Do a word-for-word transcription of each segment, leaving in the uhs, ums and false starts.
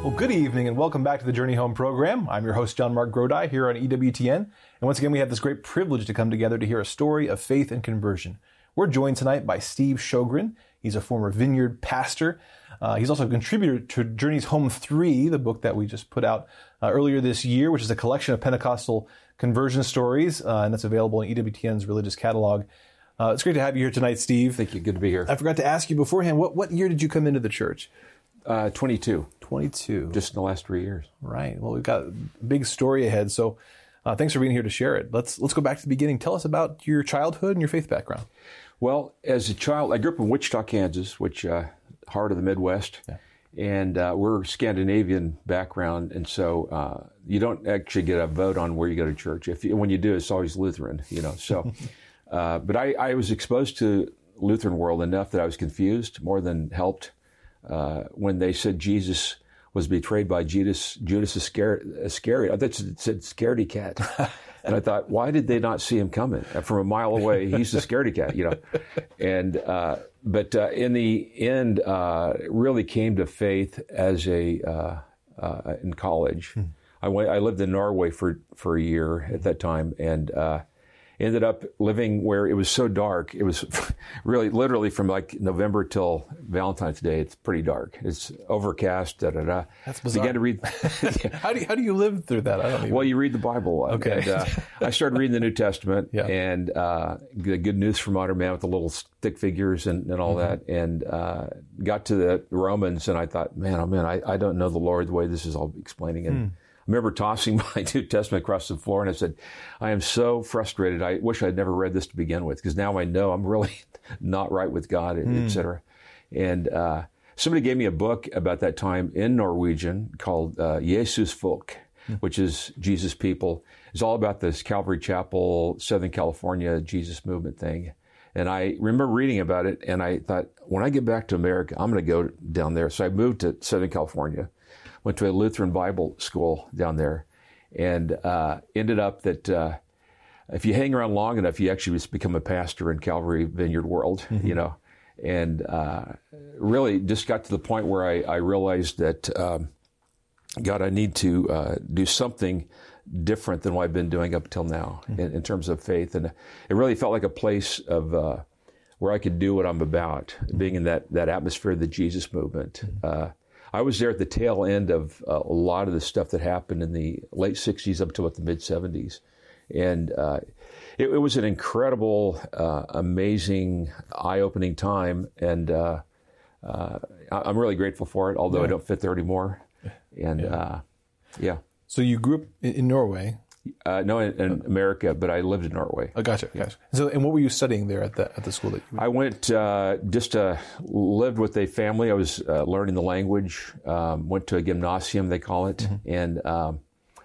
Well, good evening and welcome back to the Journey Home program. I'm your host, John Mark Grodi, here on E W T N. And once again, we have this great privilege to come together to hear a story of faith and conversion. We're joined tonight by Steve Sjogren. He's a former Vineyard pastor. Uh, he's also a contributor to Journey's Home three, the book that we just put out uh, earlier this year, which is a collection of Pentecostal conversion stories, uh, and that's available in E W T N's religious catalog. Uh, it's great to have you here tonight, Steve. Thank you. Good to be here. I forgot to ask you beforehand, what, what year did you come into the church? Uh, twenty-two. twenty-two. Just in the last three years. Right. Well, we've got a big story ahead, so uh, thanks for being here to share it. Let's let's go back to the beginning. Tell us about your childhood and your faith background. Well, as a child, I grew up in Wichita, Kansas, which uh, heart of the Midwest, yeah. and uh, we're Scandinavian background, and so uh, you don't actually get a vote on where you go to church. If you, when you do, it's always Lutheran, you know. So, uh, but I, I was exposed to Lutheran world enough that I was confused more than helped. Uh, when they said Jesus was betrayed by Judas, Judas Iscariot, I thought it said scaredy cat. And I thought, why did they not see him coming? From a mile away, he's the scaredy cat, you know. And, uh, but uh, in the end, uh, really came to faith as a, uh, uh, in college. Hmm. I went, I lived in Norway for, for a year at that time, and, uh, ended up living where it was so dark. It was really, literally from like November till Valentine's Day. It's pretty dark. It's overcast. Da da da. That's bizarre. Began to read. how do you, how do you live through that? I don't even. Well, you read the Bible. Okay. And, uh, I started reading the New Testament, yeah. and uh, the Good News for Modern Man with the little stick figures and, and all mm-hmm. that, and uh, got to the Romans, and I thought, man, oh man, I, I don't know the Lord the way this is all explaining, and. Mm. I remember tossing my New Testament across the floor, and I said, I am so frustrated. I wish I'd never read this to begin with, because now I know I'm really not right with God, mm. et cetera. And uh, somebody gave me a book about that time in Norwegian called uh, Jesus Folk, mm. which is Jesus People. It's all about this Calvary Chapel, Southern California Jesus movement thing. And I remember reading about it, and I thought, when I get back to America, I'm going to go down there. So I moved to Southern California. Went to a Lutheran Bible school down there, and uh, ended up that uh, if you hang around long enough, you actually just become a pastor in Calvary Vineyard world, mm-hmm. you know. And uh, really just got to the point where I, I realized that, um, God, I need to uh, do something different than what I've been doing up till now mm-hmm. in, in terms of faith. And it really felt like a place of uh, where I could do what I'm about, mm-hmm. being in that, that atmosphere of the Jesus movement. Mm-hmm. Uh, I was there at the tail end of uh, a lot of the stuff that happened in the late sixties up to about the mid seventies. And uh, it, it was an incredible, uh, amazing, eye-opening time. And uh, uh, I'm really grateful for it, although yeah. I don't fit there anymore. And yeah. Uh, yeah. So you grew up in Norway? Uh, no, in, in America, but I lived in Norway. Oh, gotcha, gotcha. So, and what were you studying there at the at the school that you went? I went uh, just uh, lived with a family. I was uh, learning the language. Um, went to a gymnasium, they call it, mm-hmm. and um,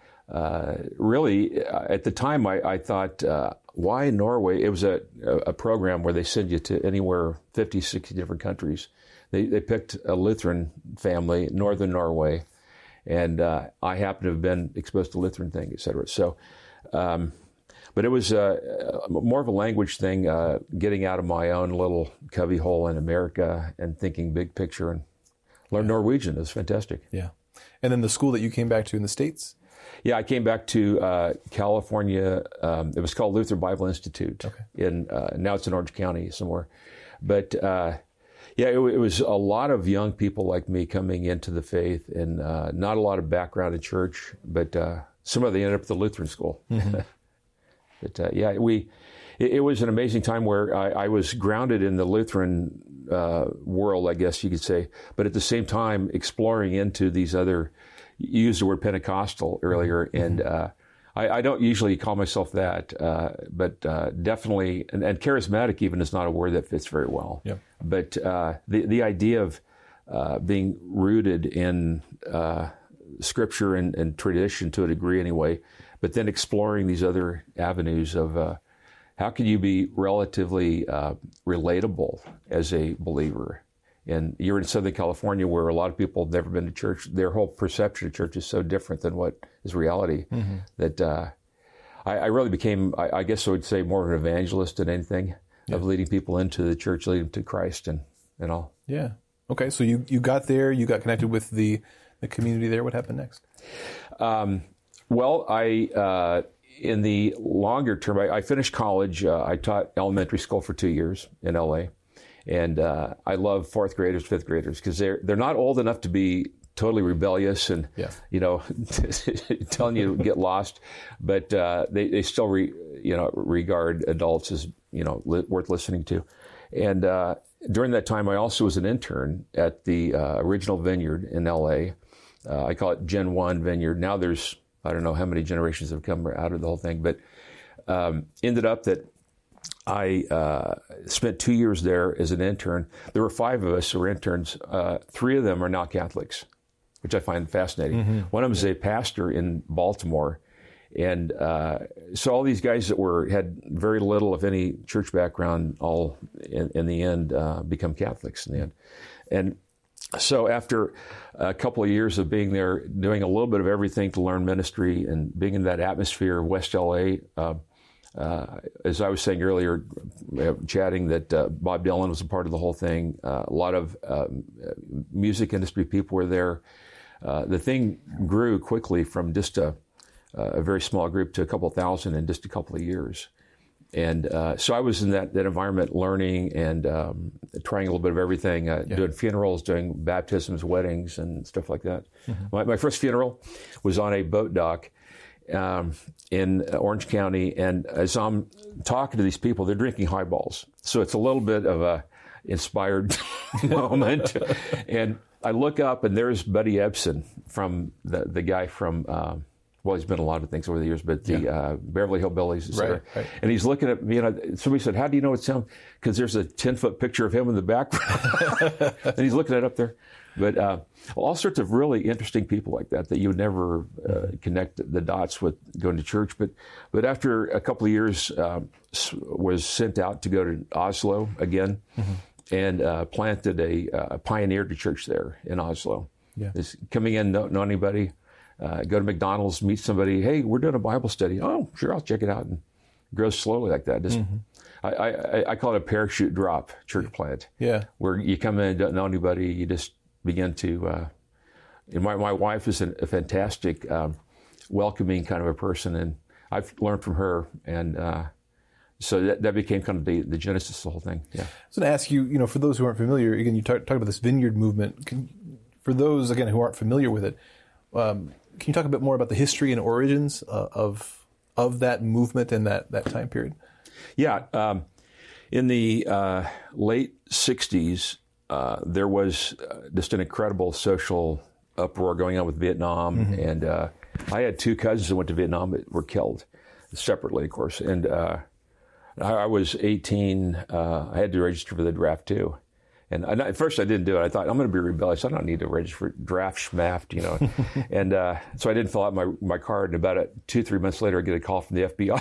uh, really uh, at the time I, I thought, uh, why Norway? It was a a program where they send you to anywhere fifty, sixty different countries. They they picked a Lutheran family, northern Norway. And uh, I happen to have been exposed to Lutheran thing, et cetera. So, um, but it was uh, more of a language thing, uh, getting out of my own little cubby hole in America and thinking big picture, and learn yeah. Norwegian. It was fantastic. Yeah. And then the school that you came back to in the States? Yeah, I came back to uh, California. Um, it was called Lutheran Bible Institute. Okay. In uh, now it's in Orange County somewhere. But uh, yeah, it, it was a lot of young people like me coming into the faith, and uh, not a lot of background in church, but uh, some of them ended up at the Lutheran school. Mm-hmm. But uh, yeah, we it, it was an amazing time where I, I was grounded in the Lutheran uh, world, I guess you could say, but at the same time exploring into these other. You used the word Pentecostal earlier, mm-hmm. and uh, I, I don't usually call myself that, uh, but uh, definitely, and, and charismatic even is not a word that fits very well. Yep. But uh, the the idea of uh, being rooted in uh, Scripture and, and tradition to a degree anyway, but then exploring these other avenues of uh, how can you be relatively uh, relatable as a believer. And you're in Southern California where a lot of people have never been to church. Their whole perception of church is so different than what is reality mm-hmm. that uh, I, I really became, I, I guess I would say, more of an evangelist than anything yeah. of leading people into the church, leading them to Christ and, and all. Yeah. Okay. So you, you got there, you got connected with the, the community there. What happened next? Um, well, I uh, in the longer term, I, I finished college. Uh, I taught elementary school for two years in L A, and uh, I love fourth graders, fifth graders because they're they're not old enough to be totally rebellious and yeah. you know telling you to get lost, but uh, they they still re, you know regard adults as you know li- worth listening to, and uh, during that time I also was an intern at the uh, original Vineyard in L A. Uh, I call it Gen One Vineyard. Now there's I don't know how many generations have come out of the whole thing, but um, ended up that I uh, spent two years there as an intern. There were five of us who were interns. Uh, three of them are now Catholics, which I find fascinating. Mm-hmm. One of them is a pastor in Baltimore. And uh, so all these guys that were had very little, if any, church background, all in, in the end uh, become Catholics in the end. And so after a couple of years of being there, doing a little bit of everything to learn ministry and being in that atmosphere of West L A, uh, uh, as I was saying earlier, uh, chatting that uh, Bob Dylan was a part of the whole thing. Uh, a lot of um, music industry people were there. Uh, the thing grew quickly from just a, a very small group to a couple thousand in just a couple of years. And uh, so I was in that, that environment learning and um, trying a little bit of everything, uh, yeah. doing funerals, doing baptisms, weddings, and stuff like that. Mm-hmm. My, my first funeral was on a boat dock um, in Orange County. And as I'm talking to these people, they're drinking highballs. So it's a little bit of a inspired moment. And I look up, and there's Buddy Ebsen, from the, the guy from... Uh, well, he's been a lot of things over the years, but the yeah. uh, Beverly Hillbillies, et cetera. Right, right. And he's looking at me, and I, somebody said, "How do you know it's him?" Because there's a ten-foot picture of him in the background, and he's looking at it up there. But uh, all sorts of really interesting people like that that you would never uh, connect the dots with going to church. But but after a couple of years, uh, was sent out to go to Oslo again, mm-hmm. and uh, planted a, uh, pioneered a church there in Oslo. Yeah. Is coming in, know, know anybody? Uh, go to McDonald's, meet somebody. Hey, we're doing a Bible study. Oh, sure, I'll check it out. And it grows slowly like that. Just, mm-hmm. I, I, I call it a parachute drop church plant. Yeah, where you come in, don't know anybody, you just begin to. Uh, and my my wife is an, a fantastic, um, welcoming kind of a person, and I've learned from her, and uh, so that, that became kind of the, the genesis of the whole thing. Yeah. I was going to ask you, you know, for those who aren't familiar, again, you talk, talk about this vineyard movement. Can, for those again who aren't familiar with it. Um, Can you talk a bit more about the history and origins uh, of of that movement and that, that time period? Yeah. Um, in the uh, late sixties, uh, there was uh, just an incredible social uproar going on with Vietnam. Mm-hmm. And uh, I had two cousins that went to Vietnam that were killed separately, of course. And uh, I, I was eighteen. Uh, I had to register for the draft, too. And I, at first I didn't do it. I thought, I'm going to be rebellious. I don't need to register for draft schmaft, you know. and uh, so I didn't fill out my, my card. And about a, two, three months later, I get a call from the F B I.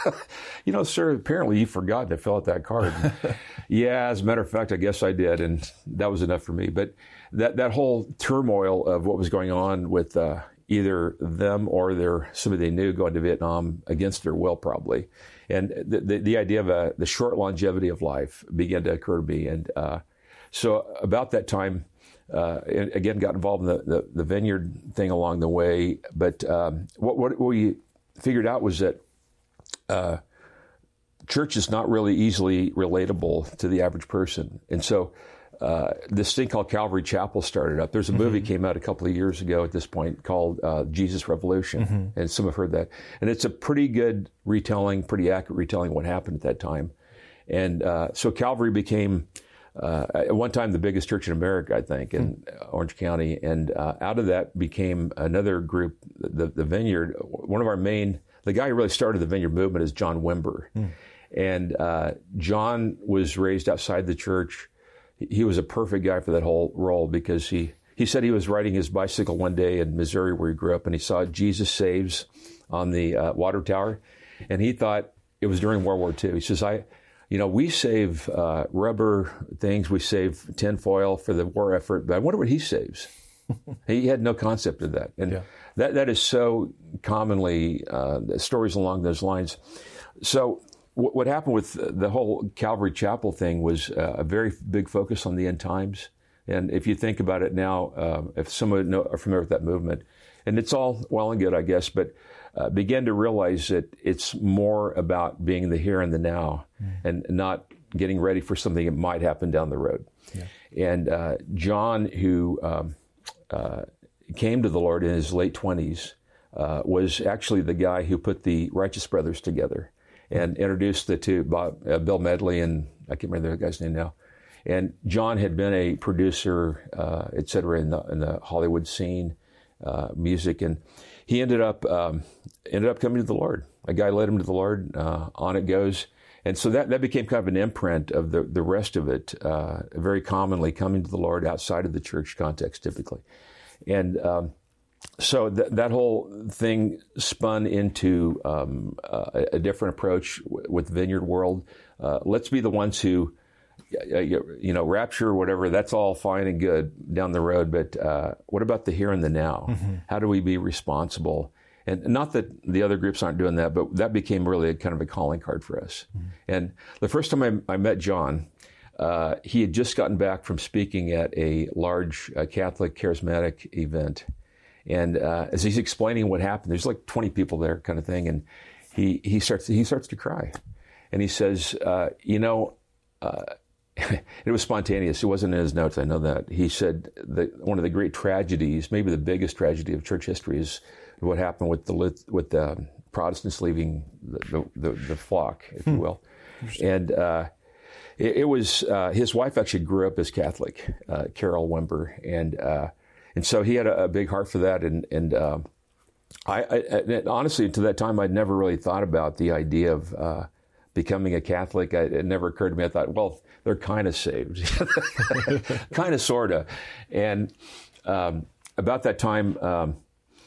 you know, sir, apparently you forgot to fill out that card. And, yeah, as a matter of fact, I guess I did. And that was enough for me. But that, that whole turmoil of what was going on with uh, either them or their somebody they knew going to Vietnam against their will, probably. And the, the, the idea of a, the short longevity of life began to occur to me. And uh, So about that time, uh, again, got involved in the, the, the vineyard thing along the way. But um, what, what we figured out was that uh, church is not really easily relatable to the average person. And so uh, this thing called Calvary Chapel started up. There's a movie mm-hmm. came out a couple of years ago at this point called uh, Jesus Revolution. Mm-hmm. And some have heard that. And it's a pretty good retelling, pretty accurate retelling of what happened at that time. And uh, so Calvary became... Uh, at one time, the biggest church in America, I think, in mm. Orange County. And uh, out of that became another group, the, the Vineyard. One of our main, the guy who really started the Vineyard movement is John Wimber. Mm. And uh, John was raised outside the church. He was a perfect guy for that whole role because he, he said he was riding his bicycle one day in Missouri where he grew up, and he saw Jesus Saves on the uh, water tower. And he thought it was during World War Two. He says, I... You know, we save uh, rubber things, we save tinfoil for the war effort, but I wonder what he saves. He had no concept of that. And yeah. that that is so commonly, uh, stories along those lines. So w- what happened with the whole Calvary Chapel thing was uh, a very big focus on the end times. And if you think about it now, um, if someone know, are familiar with that movement, and it's all well and good, I guess, but uh, begin to realize that it's more about being the here and the now, mm. and not getting ready for something that might happen down the road. Yeah. And uh, John, who um, uh, came to the Lord in his late twenties, uh, was actually the guy who put the Righteous Brothers together and introduced the two, Bob, uh, Bill Medley, and I can't remember the guy's name now. And John had been a producer, uh, et cetera, in the, in the Hollywood scene, uh, music, and he ended up um, ended up coming to the Lord. A guy led him to the Lord. Uh, on it goes, and so that that became kind of an imprint of the the rest of it. Uh, very commonly coming to the Lord outside of the church context, typically, and um, so th- that whole thing spun into um, uh, a different approach w- with Vineyard World. Uh, let's be the ones who, you know, rapture or whatever, that's all fine and good down the road. But uh, what about the here and the now? Mm-hmm. How do we be responsible? And not that the other groups aren't doing that, but that became really a kind of a calling card for us. Mm-hmm. And the first time I, I met John, uh, he had just gotten back from speaking at a large uh, Catholic charismatic event. And uh, as he's explaining what happened, there's like twenty people there kind of thing. And he, he starts he starts to cry. And he says, uh, you know, uh, it was spontaneous. It wasn't in his notes. I know that. He said that one of the great tragedies, maybe the biggest tragedy of church history, is what happened with the with the Protestants leaving the the, the flock, if hmm. you will. And uh, it, it was uh, his wife actually grew up as Catholic, uh, Carol Wimber, and uh, and so he had a, a big heart for that. And and uh, I, I honestly, to that time, I'd never really thought about the idea of uh, becoming a Catholic. I, it never occurred to me. I thought, well, they're kind of saved, kind of, sort of. And um, about that time, um,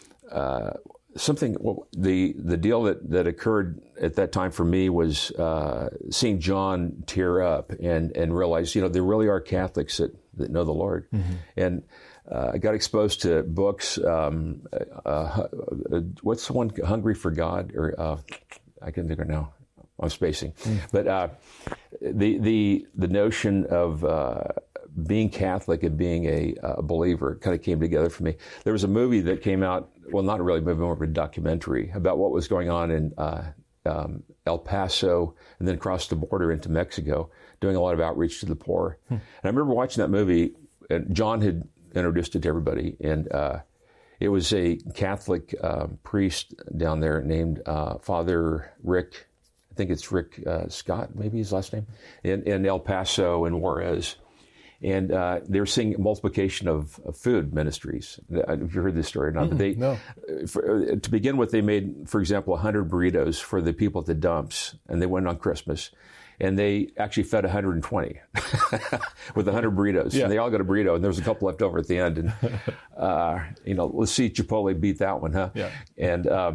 uh, something, well, the the deal that, that occurred at that time for me was uh, seeing John tear up and, and realize, you know, there really are Catholics that, that know the Lord. Mm-hmm. And uh, I got exposed to books. Um, uh, uh, what's the one, Hungry for God? Or uh, I can think of it now. I'm spacing, mm. but uh, the the the notion of uh, being Catholic and being a, a believer kind of came together for me. There was a movie that came out, well, not really a movie, more of a documentary about what was going on in uh, um, El Paso and then across the border into Mexico, doing a lot of outreach to the poor. Mm. And I remember watching that movie, and John had introduced it to everybody, and uh, it was a Catholic uh, priest down there named uh, Father Rick. I think it's Rick uh, Scott, maybe his last name, in, in El Paso and Juarez. And uh, they were seeing multiplication of, of food ministries. Have you heard this story or not? Mm, but they, no. For, to begin with, they made, for example, one hundred burritos for the people at the dumps, and they went on Christmas. And they actually fed one hundred twenty with one hundred burritos. Yeah. And they all got a burrito, and there was a couple left over at the end. And, uh, you know, let's see Chipotle beat that one, huh? Yeah. And... Uh,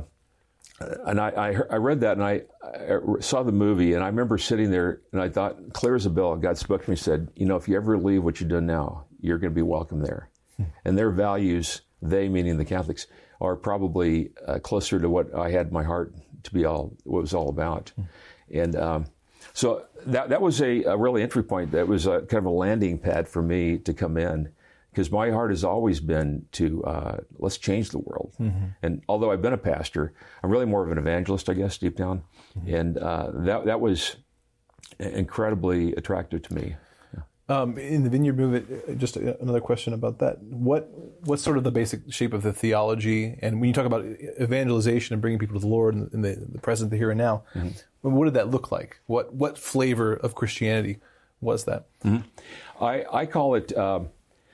And I, I, I read that, and I, I saw the movie, and I remember sitting there, and I thought, clear as a bell, God spoke to me and said, you know, if you ever leave what you're doing now, you're going to be welcome there. Hmm. And their values, they, meaning the Catholics, are probably uh, closer to what I had in my heart to be all, what it was all about. Hmm. And um, so that that was a, a really entry point. That was a kind of a landing pad for me to come in. Because my heart has always been to, uh, let's change the world. Mm-hmm. And although I've been a pastor, I'm really more of an evangelist, I guess, deep down. Mm-hmm. And uh, that that was incredibly attractive to me. Yeah. Um, in the Vineyard movement, just another question about that. What What's sort of the basic shape of the theology? And when you talk about evangelization and bringing people to the Lord in the, the present, the here and now, mm-hmm. what did that look like? What what flavor of Christianity was that? Mm-hmm. I, I call it... Um,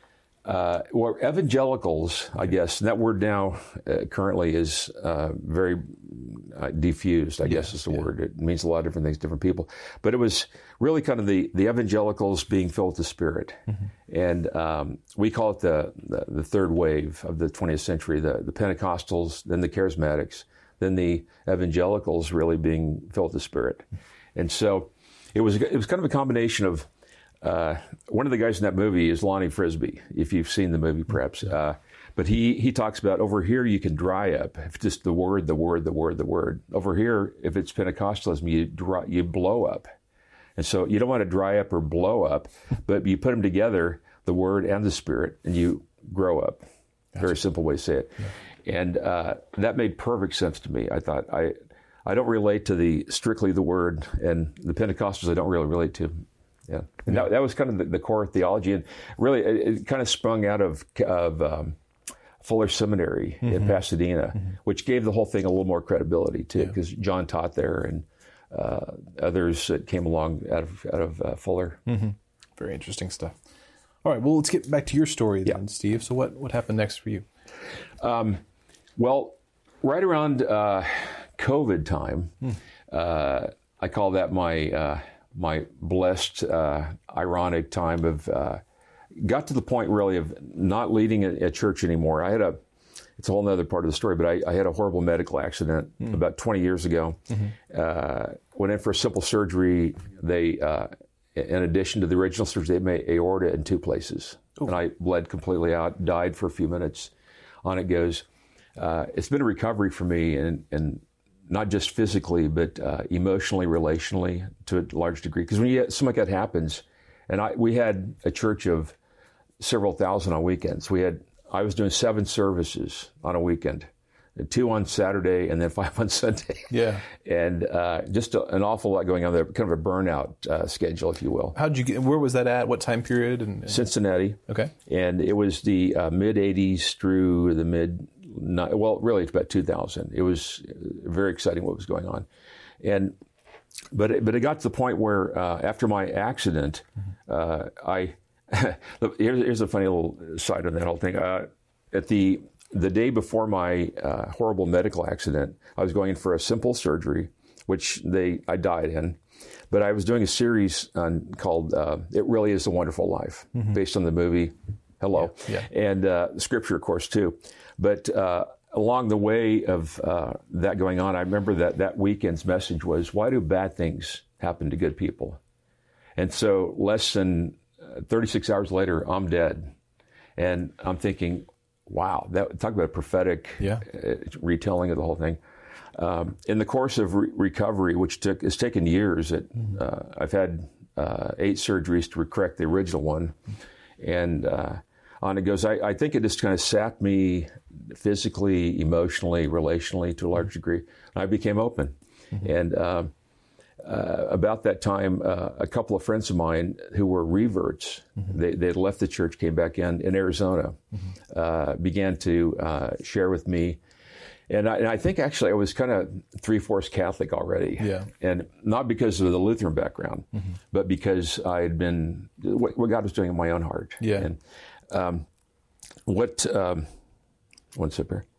Uh, well, evangelicals, I guess, and that word now uh, currently is uh, very uh, diffused, I yeah, guess is the yeah. word. It means a lot of different things to different people. But it was really kind of the, the evangelicals being filled with the Spirit. Mm-hmm. And um, we call it the, the, the third wave of the twentieth century, the, the Pentecostals, then the Charismatics, then the evangelicals really being filled with the Spirit. And so it was it was kind of a combination of Uh, one of the guys in that movie is Lonnie Frisbee, if you've seen the movie, perhaps. Uh, but he, he talks about over here you can dry up. If it's just the word, the word, the word, the word. Over here, if it's Pentecostalism, you dry, you blow up. And so you don't want to dry up or blow up, but you put them together the Word and the Spirit, and you grow up. Gotcha. Very simple way to say it. Yeah. And uh, that made perfect sense to me. I thought, I I don't relate to the strictly the Word, and the Pentecostals I don't really relate to. Yeah, and yeah. That, that was kind of the, the core theology, and really it, it kind of sprung out of of um, Fuller Seminary mm-hmm. in Pasadena, mm-hmm. which gave the whole thing a little more credibility too, because yeah. John taught there, and uh, others that came along out of out of uh, Fuller. Mm-hmm. Very interesting stuff. All right, well, let's get back to your story then, yeah. Steve. So what what happened next for you? Um, well, right around uh, COVID time, mm. uh, I call that my uh, my blessed, uh, ironic time of, uh, got to the point really of not leading a, a church anymore. I had a, it's a whole other part of the story, but I, I had a horrible medical accident mm. about twenty years ago. Mm-hmm. Uh, went in for a simple surgery. They, uh, in addition to the original surgery, they made aorta in two places. Ooh. And I bled completely out, died for a few minutes. On it goes. Uh, it's been a recovery for me, and, and not just physically, but uh, emotionally, relationally, to a large degree. Because when you get, something like that happens, and I, we had a church of several thousand on weekends. We had, I was doing seven services on a weekend, two on Saturday, and then five on Sunday. Yeah, and uh, just a, an awful lot going on there. Kind of a burnout uh, schedule, if you will. How'd you get? Where was that at? What time period? And, and... Cincinnati. Okay. And it was the uh, mid eighties through the mid. Not, well, really, it's about two thousand. It was very exciting what was going on, and but it, but it got to the point where uh, after my accident, uh, I here's, here's a funny little side on that whole thing. Uh, at the the day before my uh, horrible medical accident, I was going in for a simple surgery, which they I died in, but I was doing a series on, called uh, "It Really Is a Wonderful Life," mm-hmm. based on the movie Hello, yeah, yeah. and uh, Scripture, of course, too. But uh, along the way of uh, that going on, I remember that that weekend's message was, why do bad things happen to good people? And so less than thirty-six hours later, I'm dead. And I'm thinking, wow, that talk about a prophetic yeah. uh, retelling of the whole thing. Um, in the course of re- recovery, which took has taken years, it, mm-hmm. uh, I've had uh, eight surgeries to correct the original one. And uh, on it goes. I, I think it just kind of sapped me physically, emotionally, relationally to a large degree. I became open. Mm-hmm. And uh, uh, about that time, uh, a couple of friends of mine who were reverts, mm-hmm. they they had left the church, came back in, in Arizona, mm-hmm. uh, began to uh, share with me. And I, and I think actually I was kind of three-fourths Catholic already. Yeah. And not because of the Lutheran background, mm-hmm. but because I had been, what, what God was doing in my own heart. Yeah. And um, what, um, one sip here.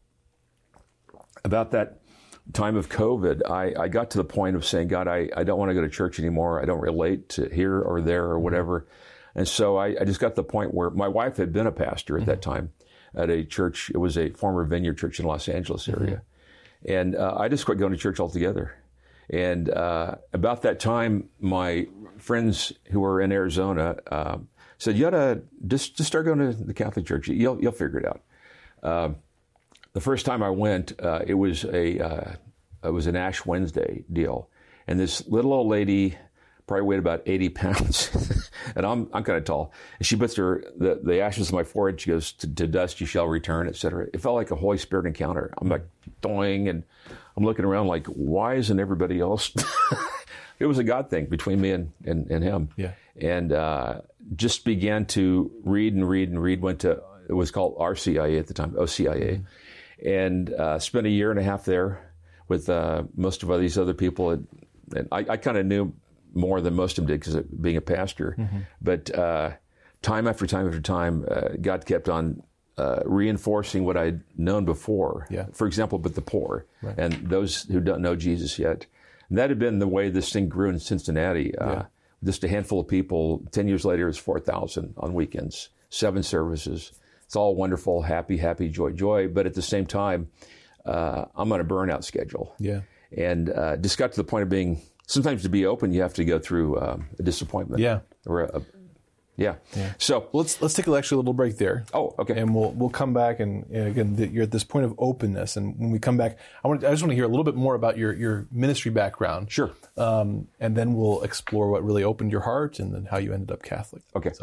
About that time of COVID, I, I got to the point of saying, God, I, I don't want to go to church anymore. I don't relate to here or there or whatever. Mm-hmm. And so I, I just got to the point where my wife had been a pastor at mm-hmm. that time. At a church, it was a former Vineyard church in Los Angeles area. Mm-hmm. And uh, I just quit going to church altogether. And uh, about that time, my friends who were in Arizona uh, said, you ought to just, just start going to the Catholic Church. You'll, you'll figure it out. Uh, the first time I went, uh, it was a uh, it was an Ash Wednesday deal. And this little old lady probably weighed about eighty pounds. And I'm I'm kind of tall. And she puts her, the, the ashes on my forehead. She goes, to, to dust you shall return, et cetera. It felt like a Holy Spirit encounter. I'm like, doing, and I'm looking around like, why isn't everybody else? It was a God thing between me and, and, and him. Yeah. And uh, just began to read and read and read. Went to, it was called R C I A at the time, O C I A. Mm-hmm. And uh, spent a year and a half there with uh, most of these other people. And, and I, I kind of knew more than most of them did because of being a pastor. Mm-hmm. But uh, time after time after time, uh, God kept on uh, reinforcing what I'd known before. Yeah. For example, with the poor right. and those who don't know Jesus yet. And that had been the way this thing grew in Cincinnati. Uh, yeah. Just a handful of people. Ten years later, it's four thousand on weekends, seven services. It's all wonderful, happy, happy, joy, joy. But at the same time, uh, I'm on a burnout schedule. Yeah. And uh, just got to the point of being, sometimes to be open, you have to go through um, a disappointment. Yeah. Or a, a yeah. yeah. So let's let's take a, actually a little break there. Oh, okay. And we'll we'll come back, and, and again, the, you're at this point of openness, and when we come back, I want I just want to hear a little bit more about your your ministry background. Sure. Um, and then we'll explore what really opened your heart, and then how you ended up Catholic. Okay. So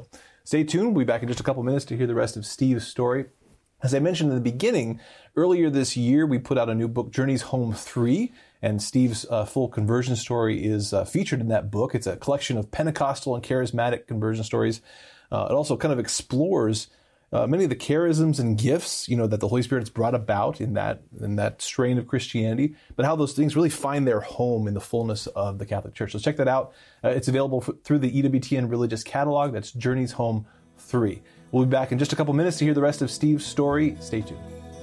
Stay tuned. We'll be back in just a couple minutes to hear the rest of Steve's story. As I mentioned in the beginning, earlier this year, we put out a new book, Journeys Home three, and Steve's uh, full conversion story is uh, featured in that book. It's a collection of Pentecostal and charismatic conversion stories. Uh, it also kind of explores uh, many of the charisms and gifts, you know, that the Holy Spirit has brought about in that in that strain of Christianity, but how those things really find their home in the fullness of the Catholic Church. So check that out. Uh, it's available f- through the E W T N Religious Catalog. That's Journeys Home three. We'll be back in just a couple minutes to hear the rest of Steve's story. Stay tuned.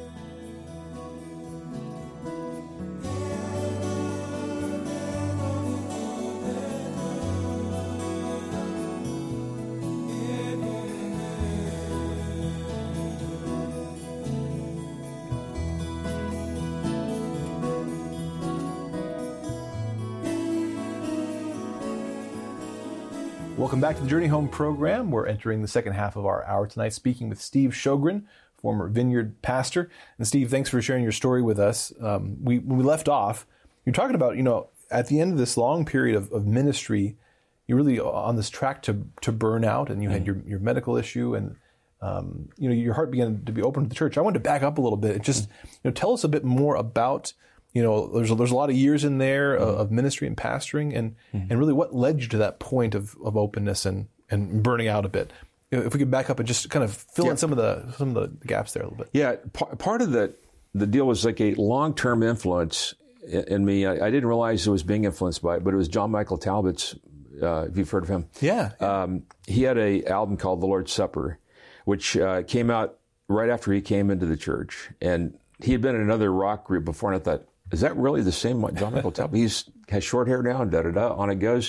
Welcome back to the Journey Home program. We're entering the second half of our hour tonight, speaking with Steve Sjogren, former Vineyard pastor. And Steve, thanks for sharing your story with us. Um, we when we left off, you're talking about, you know, at the end of this long period of, of ministry, you're really on this track to to burn out, and you had your, your medical issue, and um, you know, your heart began to be open to the church. I wanted to back up a little bit and just, you know, tell us a bit more about, you know, there's a, there's a lot of years in there of, of ministry and pastoring, and mm-hmm. and really what led you to that point of, of openness and, and burning out a bit. You know, if we could back up and just kind of fill yeah. in some of the some of the gaps there a little bit. Yeah, p- part of the the deal was like a long-term influence in, in me. I, I didn't realize it was being influenced by it, but it was John Michael Talbot's. Uh, if you've heard of him, yeah, um, he had a album called The Lord's Supper, which uh, came out right after he came into the church, and he had been in another rock group before, and I thought, is that really the same John Michael Talbot? He's has short hair now, and da da da, on it goes.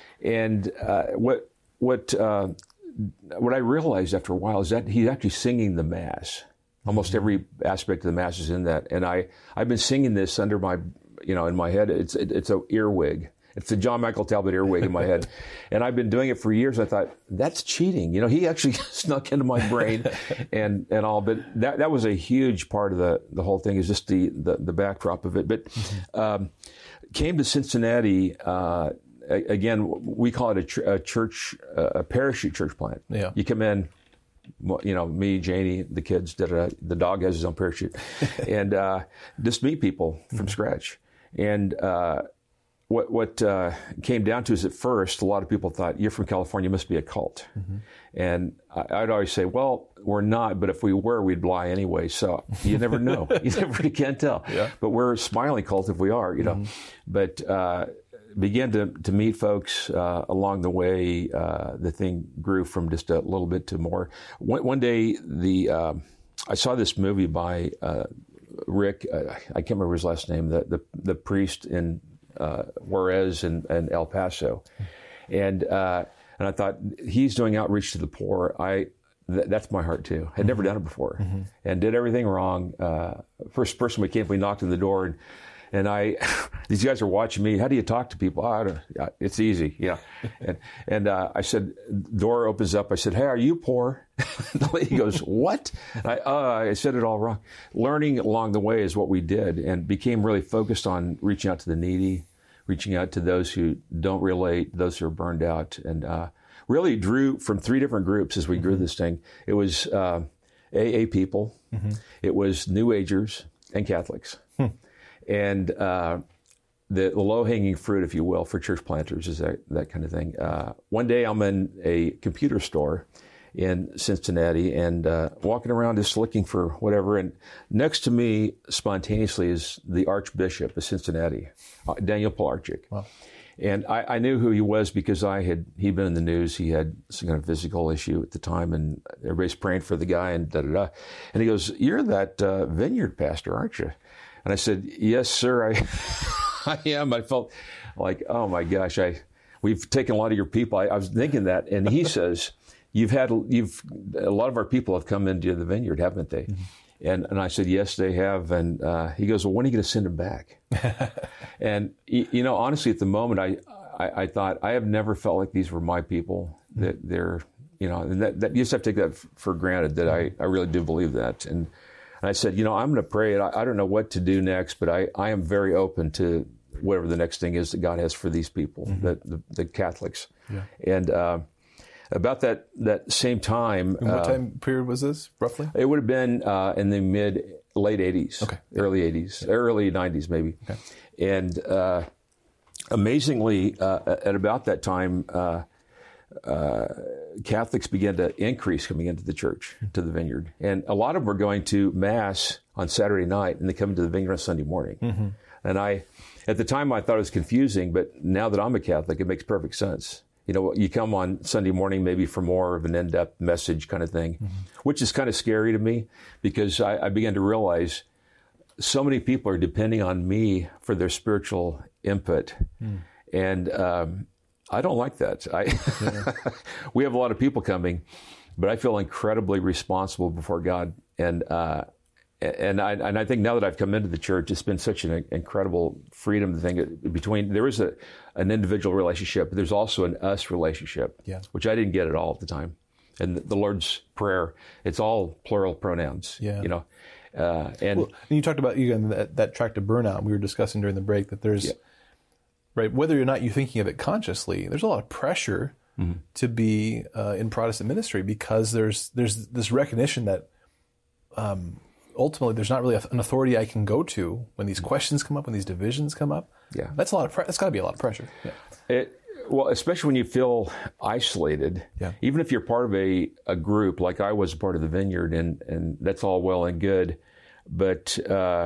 And uh, what what uh, what I realized after a while is that he's actually singing the Mass. Almost every aspect of the Mass is in that. And I I've been singing this under my, you know, in my head. It's it, it's a earwig. It's the John Michael Talbot earwig in my head. And I've been doing it for years. I thought, that's cheating. You know, he actually snuck into my brain and, and all. But that that was a huge part of the, the whole thing, is just the, the, the backdrop of it. But um, came to Cincinnati, uh, again, we call it a, ch- a church, a parachute church plant. Yeah. You come in, you know, me, Janie, the kids, da-da-da, the dog has his own parachute, and uh, just meet people from scratch. And uh, what what uh, came down to is, at first, a lot of people thought, you're from California, you must be a cult. Mm-hmm. And I, I'd always say, well, we're not, but if we were, we'd lie anyway. So you never know. You never can tell. Yeah. But we're a smiling cult if we are, you know. Mm-hmm. But uh, began to, to meet folks uh, along the way. Uh, the thing grew from just a little bit to more. One, one day, the uh, I saw this movie by uh, Rick, uh, I can't remember his last name, the the, the priest in uh, Juarez and, and El Paso. And uh, and I thought, he's doing outreach to the poor. I th- That's my heart too. I'd mm-hmm. never done it before, mm-hmm. and did everything wrong. Uh, first person we came, we knocked on the door, and And I, these guys are watching me. How do you talk to people? Oh, I don't, yeah, it's easy, yeah. And and uh, I said, door opens up. I said, hey, are you poor? The lady goes, what? And I, uh, I said it all wrong. Learning along the way is what we did, and became really focused on reaching out to the needy, reaching out to those who don't relate, those who are burned out, and uh, really drew from three different groups as we grew mm-hmm. this thing. It was uh, A A people, mm-hmm. it was New Agers, and Catholics. Hmm. And uh, the, the low-hanging fruit, if you will, for church planters is that, that kind of thing. Uh, one day I'm in a computer store in Cincinnati and uh, walking around just looking for whatever. And next to me, spontaneously, is the Archbishop of Cincinnati, uh, Daniel Pilarczyk. Wow. And I, I knew who he was because I had he'd been in the news. He had some kind of physical issue at the time, and everybody's praying for the guy, and da da da. And he goes, "You're that uh, vineyard pastor, aren't you?" And I said, yes, sir, I I am. I felt like, oh my gosh, I we've taken a lot of your people. I, I was thinking that. And he says, you've had, you've, a lot of our people have come into the vineyard, haven't they? Mm-hmm. And and I said, yes, they have. And uh, he goes, well, when are you going to send them back? And, you know, honestly, at the moment, I, I, I thought, I have never felt like these were my people, mm-hmm. that they're, you know, and that, that you just have to take that for granted, that I, I really do believe that. And And I said, you know, I'm going to pray. I, I don't know what to do next, but I, I am very open to whatever the next thing is that God has for these people, mm-hmm. the, the, the Catholics. Yeah. And uh, about that, that same time. And what uh, time period was this, roughly? It would have been uh, in the mid, late eighties, okay. early eighties, yeah. early nineties maybe. Okay. And uh, amazingly, uh, at about that time, uh, uh, Catholics began to increase coming into the church, to the Vineyard. And a lot of them were going to Mass on Saturday night, and they come to the Vineyard on Sunday morning. Mm-hmm. And I, at the time, I thought it was confusing, but now that I'm a Catholic, it makes perfect sense. You know, you come on Sunday morning maybe for more of an in-depth message kind of thing, mm-hmm. which is kind of scary to me, because I, I began to realize so many people are depending on me for their spiritual input. Mm. And um, I don't like that. I yeah. We have a lot of people coming, but I feel incredibly responsible before God. And uh, and I and I think now that I've come into the church, it's been such an incredible freedom to think between, there is a an individual relationship, but there's also an us relationship, yeah. which I didn't get at all at the time. And the Lord's Prayer, it's all plural pronouns, yeah. you know. Uh, and, well, and you talked about again that, that track to burnout. We were discussing during the break that there's, yeah. right, whether or not you're thinking of it consciously, there's a lot of pressure mm-hmm. to be uh, in Protestant ministry, because there's there's this recognition that um, ultimately there's not really an authority I can go to when these questions come up, when these divisions come up. Yeah, that's a lot of pre- that's got to be a lot of pressure. Yeah. It, well, especially when you feel isolated, yeah. even if you're part of a, a group, like I was a part of the Vineyard, and, and that's all well and good, but uh,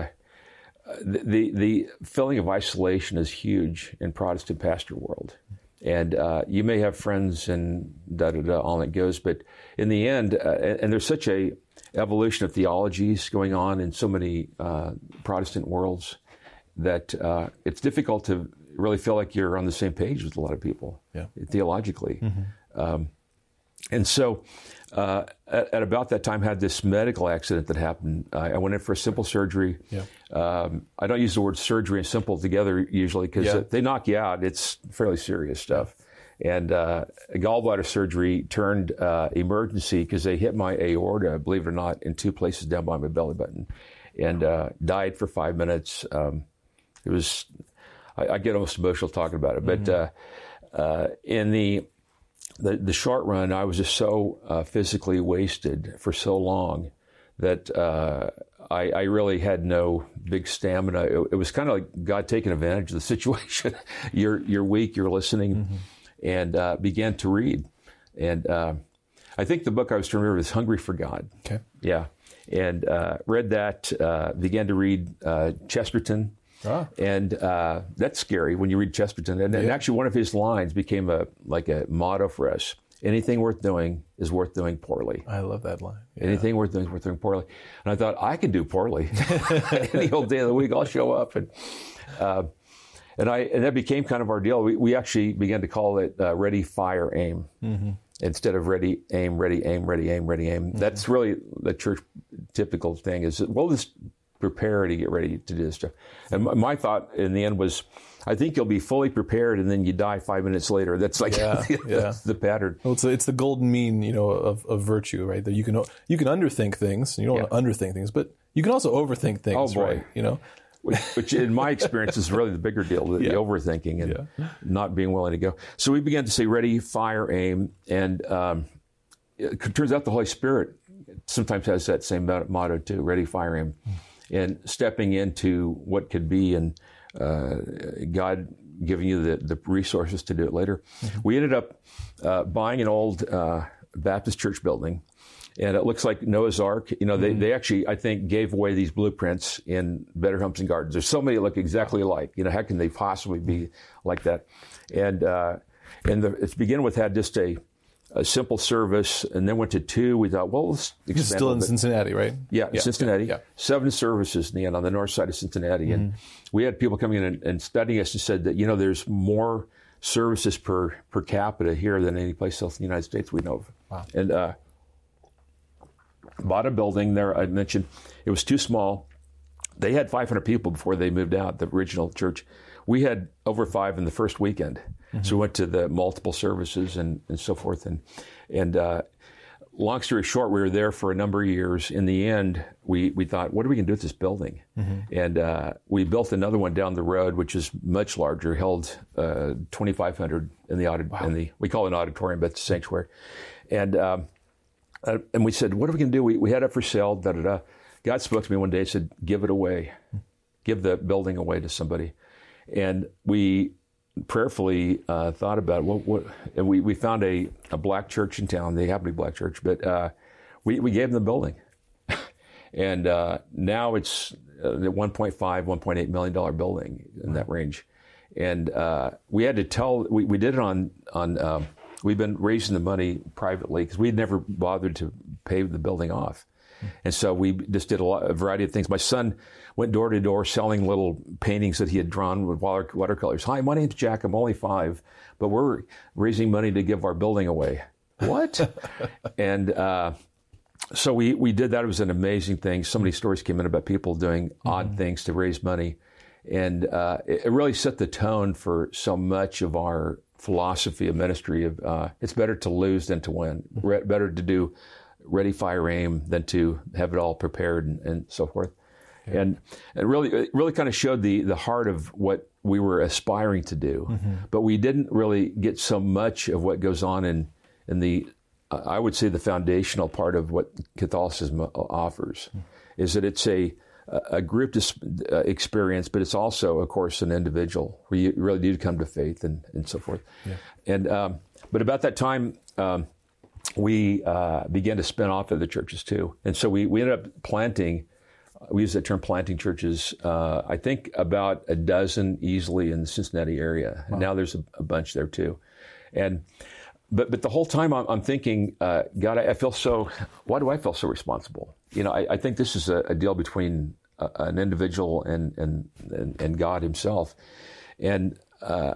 the the feeling of isolation is huge in Protestant pastor world. And uh, you may have friends and da-da-da, all that goes, but in the end, uh, and, and there's such a evolution of theologies going on in so many uh, Protestant worlds that uh, it's difficult to really feel like you're on the same page with a lot of people, yeah. theologically. Mm-hmm. Um, and so uh, at, at about that time, I had this medical accident that happened. I, I went in for a simple surgery. Yeah. Um, I don't use the word surgery and simple together usually, because yeah. they knock you out. It's fairly serious stuff. And uh, gallbladder surgery turned uh, emergency because they hit my aorta, believe it or not, in two places down by my belly button, and uh, died for five minutes. Um, it was... I, I get almost emotional talking about it, but mm-hmm. uh, uh, in the, the the short run, I was just so uh, physically wasted for so long that uh, I, I really had no big stamina. It, it was kind of like God taking advantage of the situation. you're you're weak, you're listening, mm-hmm. and uh, began to read. And uh, I think the book I was trying to remember is Hungry for God. Okay, yeah, and uh, read that. Uh, began to read uh, Chesterton. Ah. And uh, that's scary when you read Chesterton. And, yeah. and actually, one of his lines became a like a motto for us: "Anything worth doing is worth doing poorly." I love that line. Yeah. Anything worth doing is worth doing poorly. And I thought, I can do poorly. Any old day of the week, I'll show up. And uh, and I and that became kind of our deal. We we actually began to call it uh, Ready, Fire, Aim. Mm-hmm. Instead of ready, aim, ready, aim, ready, aim, ready, aim. Mm-hmm. That's really the church typical thing. Is well, this. Prepare to get ready to do this stuff. And my thought in the end was, I think you'll be fully prepared and then you die five minutes later. That's like yeah, the, yeah. the pattern. Well, it's, a, it's the golden mean, you know, of, of virtue, right? That you can you can underthink things. You don't yeah. want to underthink things, but you can also overthink things, oh, boy. right? You know, which, which in my experience is really the bigger deal, the, yeah. the overthinking and yeah. not being willing to go. So we began to say, ready, fire, aim. And um, it turns out the Holy Spirit sometimes has that same motto too, ready, fire, aim. Mm. And stepping into what could be, and uh, God giving you the, the resources to do it later. Mm-hmm. We ended up uh, buying an old uh, Baptist church building, and it looks like Noah's Ark. You know, they, mm-hmm. they actually, I think, gave away these blueprints in Better Homes and Gardens. There's so many that look exactly alike. You know, how can they possibly be like that? And uh, and the, it's beginning with had just a a simple service, and then went to two. We thought, well, let's expand. It's still in Cincinnati, right? Yeah, yeah Cincinnati. Yeah. Seven services in the end on the north side of Cincinnati. Mm-hmm. And we had people coming in and, and studying us and said that, you know, there's more services per, per capita here than any place else in the United States we know of. Wow. And uh, bought a building there. I mentioned it was too small. They had five hundred people before they moved out, the original church. We had over five in the first weekend. Mm-hmm. So we went to the multiple services and, and so forth. And and uh, long story short, we were there for a number of years. In the end, we, we thought, what are we going to do with this building? Mm-hmm. And uh, we built another one down the road, which is much larger, held uh, twenty-five hundred in the, audit, wow. in the, we call it an auditorium, but it's a sanctuary. And um, uh, and we said, what are we going to do? We, we had it for sale, da da da. God spoke to me one day and said, give it away. Give the building away to somebody. And we prayerfully uh, thought about what, what and we, we found a, a black church in town. They happen to be a black church, but uh, we, we gave them the building. and uh, now it's the one point five, one point eight million dollar building in that range. And uh, we had to tell, we, we did it on, on um, we've been raising the money privately because we'd never bothered to pay the building off. And so we just did a, lot, a variety of things. My son went door to door selling little paintings that he had drawn with water, watercolors. Hi, my name's Jack. I'm only five, but we're raising money to give our building away. What? and uh, so we, we did that. It was an amazing thing. So many stories came in about people doing mm-hmm. odd things to raise money. And uh, it, it really set the tone for so much of our philosophy of ministry. Of uh, it's better to lose than to win. Re- better to do ready, fire, aim than to have it all prepared and, and so forth. Yeah. And it really, it really kind of showed the, the heart of what we were aspiring to do. Mm-hmm. But we didn't really get so much of what goes on in, in the, uh, I would say the foundational part of what Catholicism offers mm-hmm. is that it's a, a group dis- uh, experience, but it's also, of course, an individual where you really do come to faith and, and so forth. Yeah. And, um, but about that time, um, we uh, began to spin off of the churches too. And so we, we ended up planting, we use that term planting churches, uh, I think about a dozen easily in the Cincinnati area. Wow. And now there's a, a bunch there too. And, but, but the whole time I'm, I'm thinking, uh, God, I, I feel so, why do I feel so responsible? You know, I, I think this is a, a deal between a, an individual and, and, and, and God himself. And uh,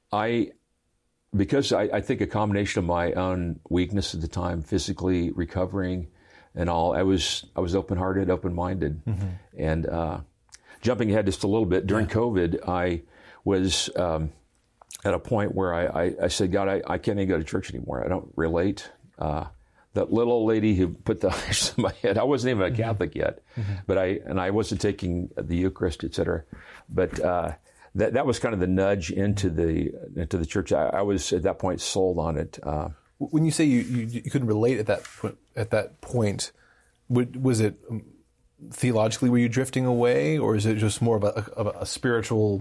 I, Because I, I think a combination of my own weakness at the time, physically recovering and all, I was I was open-hearted, open-minded. Mm-hmm. And uh, jumping ahead just a little bit, during yeah. COVID, I was um, at a point where I, I, I said, God, I, I can't even go to church anymore. I don't relate. Uh, that little old lady who put the ashes in my head, I wasn't even a mm-hmm. Catholic yet, mm-hmm. but I and I wasn't taking the Eucharist, et cetera. But uh, That that was kind of the nudge into the into the church. I, I was at that point sold on it. Uh, when you say you, you, you couldn't relate at that point, at that point, was it theologically were you drifting away, or is it just more of a, of a spiritual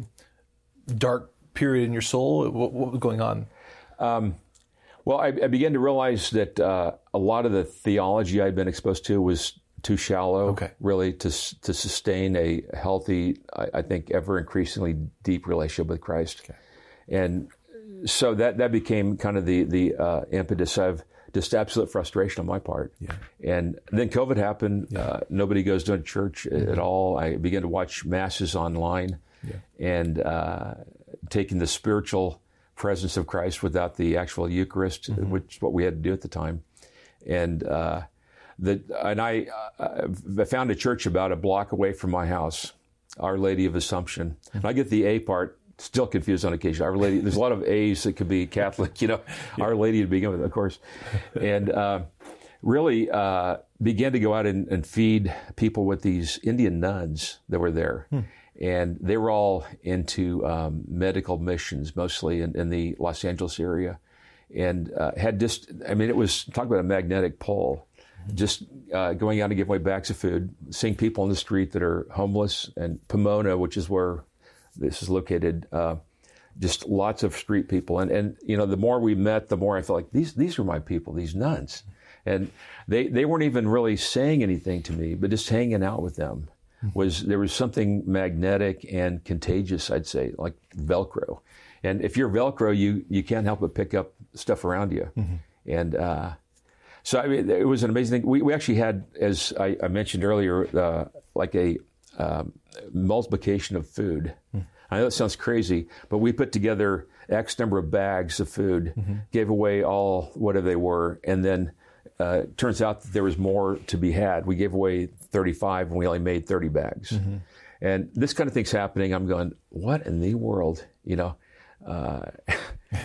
dark period in your soul? What, what was going on? Um, well, I, I began to realize that uh, a lot of the theology I'd been exposed to was too shallow, okay. really, to to sustain a healthy, I, I think, ever increasingly deep relationship with Christ. Okay. And so that, that became kind of the, the uh, impetus of just absolute frustration on my part. Yeah. And then COVID happened. Yeah. Uh, nobody goes to church mm-hmm. at all. I began to watch masses online yeah. and uh, taking the spiritual presence of Christ without the actual Eucharist, mm-hmm. which is what we had to do at the time. And uh, the, and I, uh, I found a church about a block away from my house, Our Lady of Assumption. Mm-hmm. And I get the A part still confused on occasion. Our Lady, there's a lot of A's that could be Catholic, you know, yeah. Our Lady to begin with, of course. And uh, really uh, began to go out and, and feed people with these Indian nuns that were there. Hmm. And they were all into um, medical missions, mostly in, in the Los Angeles area. And uh, had just, I mean, it was, talk about a magnetic pull. Just uh, going out to give away bags of food, seeing people on the street that are homeless, and Pomona, which is where this is located, uh, just lots of street people. And, and, you know, the more we met, the more I felt like these these are my people, these nuns. And they, they weren't even really saying anything to me, but just hanging out with them was, there was something magnetic and contagious, I'd say, like Velcro. And if you're Velcro, you, you can't help but pick up stuff around you. Mm-hmm. And, uh, So, I mean, it was an amazing thing. We, we actually had, as I, I mentioned earlier, uh, like a um, multiplication of food. Mm. I know that sounds crazy, but we put together X number of bags of food, mm-hmm. gave away all whatever they were, and then uh, it turns out that there was more to be had. We gave away thirty-five, and we only made thirty bags. Mm-hmm. And this kind of thing's happening. I'm going, what in the world, you know? Uh,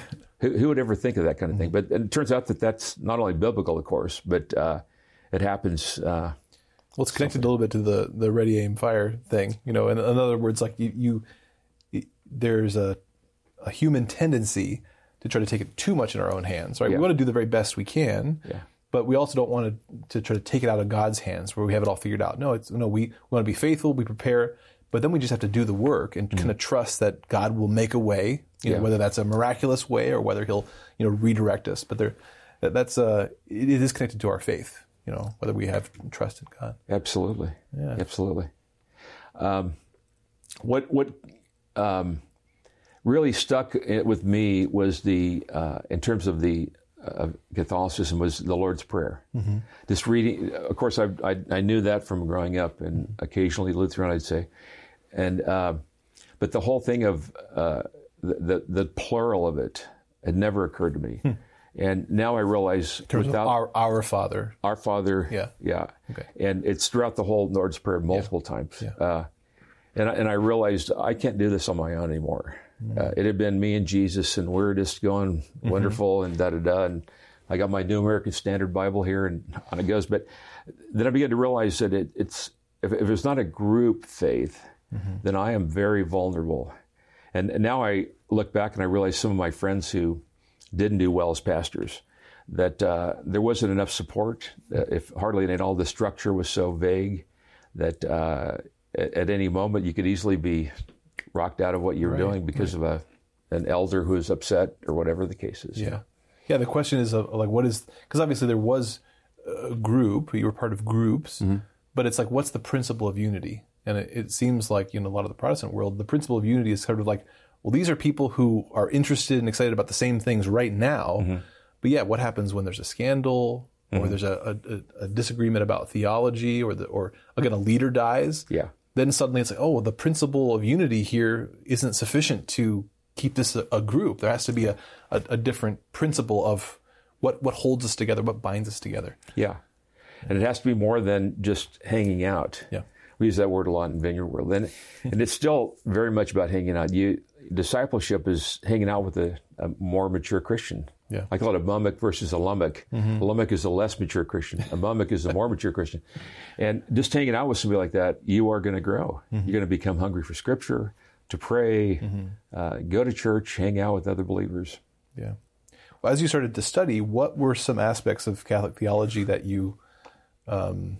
who, who would ever think of that kind of thing? But and it turns out that that's not only biblical, of course, but uh, it happens. Uh, well, it's connected something. a little bit to the, the ready, aim, fire thing. You know, in, in other words, like you, you there's a, a human tendency to try to take it too much in our own hands, right? Yeah. We want to do the very best we can, yeah. but we also don't want to, to try to take it out of God's hands where we have it all figured out. No, it's no, we, we want to be faithful, we prepare, but then we just have to do the work and mm-hmm. kind of trust that God will make a way, you yeah. know, whether that's a miraculous way or whether he'll, you know, redirect us. But there, that, that's uh, it is connected to our faith, you know, whether we have trust in God. Absolutely, yeah. absolutely. Um, what what um, really stuck with me was the, uh, in terms of the uh, Catholicism, was the Lord's Prayer. Mm-hmm. Just reading, of course, I, I I knew that from growing up, and occasionally Lutheran, I'd say, and uh, but the whole thing of uh, the, the the plural of it had never occurred to me, hmm. and now I realize in terms without, of our our Father, our Father, yeah, yeah, okay, and it's throughout the whole Lord's Prayer multiple yeah. times, yeah. Uh, and I, and I realized I can't do this on my own anymore. Uh, it had been me and Jesus, and we were just going mm-hmm. wonderful and da da da. And I got my New American Standard Bible here, and on it goes. But then I began to realize that it, it's if, if it's not a group faith, mm-hmm. then I am very vulnerable. And, and now I look back and I realize some of my friends who didn't do well as pastors, that uh, there wasn't enough support. Uh, if hardly any at all, the structure was so vague that uh, at, at any moment you could easily be rocked out of what you were right, doing because right. of a an elder who is upset or whatever the case is. Yeah. Yeah, the question is uh, like, what is, because obviously there was a group, you were part of groups, mm-hmm. but it's like, what's the principle of unity? And it, it seems like, you know, a lot of the Protestant world, the principle of unity is sort of like, well, these are people who are interested and excited about the same things right now, mm-hmm. but yeah, what happens when there's a scandal mm-hmm. or there's a, a, a disagreement about theology or, the, or again, a leader dies? Yeah. Then suddenly it's like, oh, well, the principle of unity here isn't sufficient to keep this a, a group. There has to be a, a, a different principle of what, what holds us together, what binds us together. Yeah. And it has to be more than just hanging out. Yeah. We use that word a lot in Vineyard World. And, and it's still very much about hanging out. You Discipleship is hanging out with a, a more mature Christian. Yeah. I call it a mummick versus a lummock. Mm-hmm. A lummock is a less mature Christian. A mummick is a more mature Christian. And just hanging out with somebody like that, you are going to grow. Mm-hmm. You're going to become hungry for Scripture, to pray, mm-hmm. uh, go to church, hang out with other believers. Yeah. Well, as you started to study, what were some aspects of Catholic theology that you um,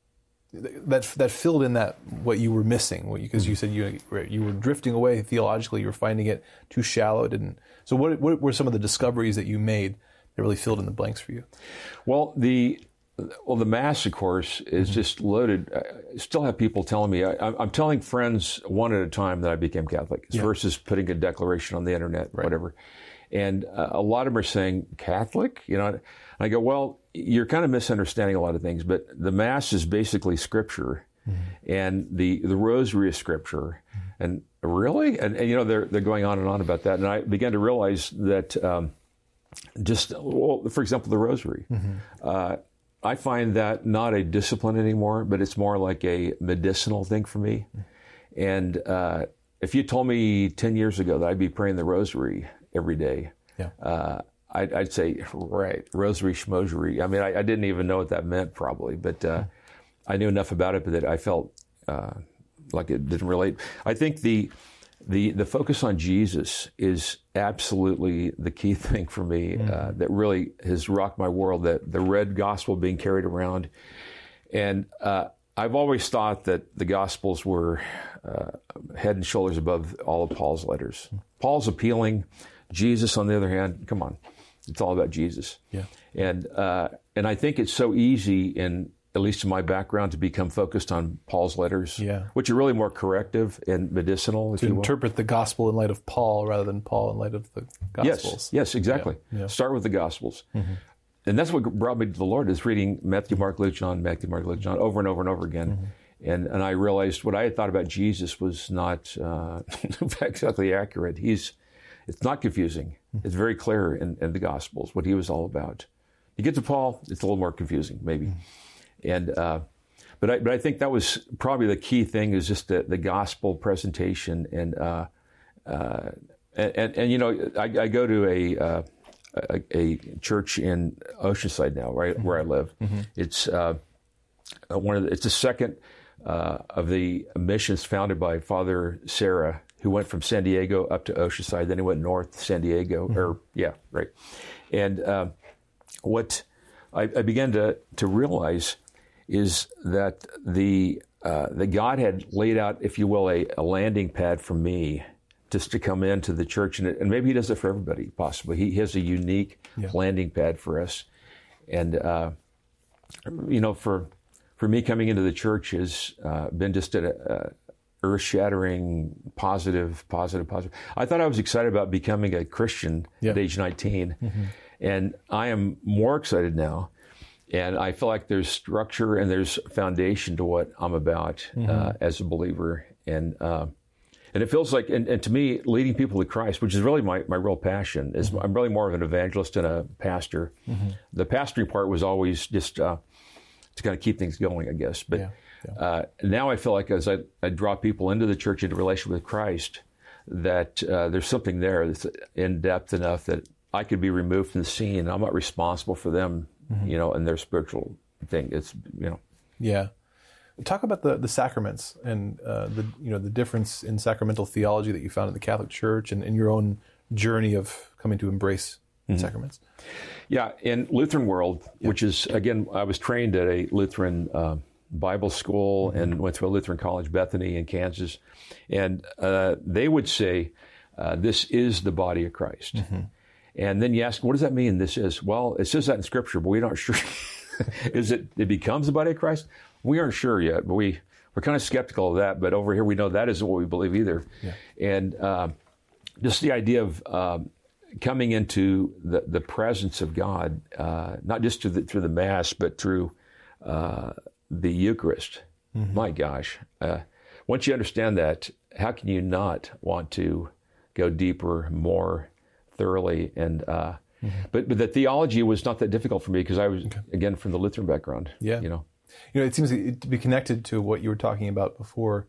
that that filled in that what you were missing? Because you, mm-hmm. you said you you were drifting away theologically. You were finding it too shallow. It didn't. So what what were some of the discoveries that you made that really filled in the blanks for you? Well, the well the Mass, of course, is mm-hmm. just loaded. I still have people telling me. I, I'm telling friends one at a time that I became Catholic yeah. versus putting a declaration on the internet, right. whatever. And uh, a lot of them are saying, Catholic? You know, and I go, well, you're kind of misunderstanding a lot of things, but the Mass is basically Scripture, mm-hmm. and the, the Rosary is Scripture. Mm-hmm. And really? And, and, you know, they're they're going on and on about that. And I began to realize that um, just, well, for example, the Rosary. Mm-hmm. Uh, I find that not a discipline anymore, but it's more like a medicinal thing for me. Mm-hmm. And uh, if you told me ten years ago that I'd be praying the Rosary every day, yeah. uh, I'd, I'd say, right, Rosary Schmosery. I mean, I, I didn't even know what that meant probably, but uh, I knew enough about it, but that I felt uh, like it didn't relate. I think the the the focus on Jesus is absolutely the key thing for me mm. uh, that really has rocked my world, that the red gospel being carried around. And uh, I've always thought that the Gospels were uh, head and shoulders above all of Paul's letters. Paul's appealing. Jesus, on the other hand, come on, it's all about Jesus. Yeah. And uh, and I think it's so easy, in at least in my background, to become focused on Paul's letters, yeah. which are really more corrective and medicinal. If to you will. interpret the gospel in light of Paul rather than Paul in light of the Gospels. Yes, yes, exactly. Yeah. Yeah. Start with the Gospels. Mm-hmm. And that's what brought me to the Lord, is reading Matthew, Mark, Luke, John, Matthew, Mark, Luke, John, over and over and over again. Mm-hmm. And and I realized what I had thought about Jesus was not uh, exactly accurate. He's It's not confusing. It's very clear in, in the Gospels what he was all about. You get to Paul, it's a little more confusing, maybe. Mm-hmm. And uh, but I but I think that was probably the key thing, is just the, the gospel presentation. And uh, uh, and, and, and you know, I, I go to a, uh, a a church in Oceanside now, right mm-hmm. where I live. Mm-hmm. It's uh, one of the, it's the second uh, of the missions founded by Father Sarah, who went from San Diego up to Oceanside. Then he went north to San Diego, mm-hmm. or yeah, right. And uh, what I, I began to to realize is that the uh, that God had laid out, if you will, a, a landing pad for me just to come into the church, and, and maybe he does it for everybody, possibly. He has a unique yeah. landing pad for us. And, uh, you know, for for me, coming into the church has uh, been just a, a earth-shattering, positive, positive, positive. I thought I was excited about becoming a Christian yeah. at age nineteen, mm-hmm. and I am more excited now. And I feel like there's structure and there's foundation to what I'm about mm-hmm. uh, as a believer. And uh, And it feels like, and, and to me, leading people to Christ, which is really my, my real passion, is mm-hmm. I'm really more of an evangelist than a pastor. Mm-hmm. The pastoring part was always just uh, to kind of keep things going, I guess. But yeah, yeah. Uh, now I feel like as I, I draw people into the church, into relationship with Christ, that uh, there's something there that's in depth enough that I could be removed from the scene. And I'm not responsible for them, mm-hmm. you know, and their spiritual thing. It's, you know. Yeah. Talk about the, the sacraments and uh, the you know the difference in sacramental theology that you found in the Catholic Church and in your own journey of coming to embrace mm-hmm. sacraments. Yeah, in Lutheran world, yeah. which is, again, I was trained at a Lutheran uh, Bible school mm-hmm. and went to a Lutheran college, Bethany in Kansas, and uh, they would say, uh, this is the body of Christ. Mm-hmm. And then you ask, what does that mean, this is? Well, it says that in Scripture, but we aren't sure. Is it, it becomes the body of Christ? We aren't sure yet, but we, we're kind of skeptical of that. But over here, we know that isn't what we believe either. Yeah. And uh, just the idea of um, coming into the, the presence of God, uh, not just through the, through the Mass, but through uh, the Eucharist. Mm-hmm. My gosh. Uh, once you understand that, how can you not want to go deeper, more thoroughly? And uh, mm-hmm. but, but the theology was not that difficult for me because I was, okay. again, from the Lutheran background. Yeah. You know. You know, it seems to be connected to what you were talking about before,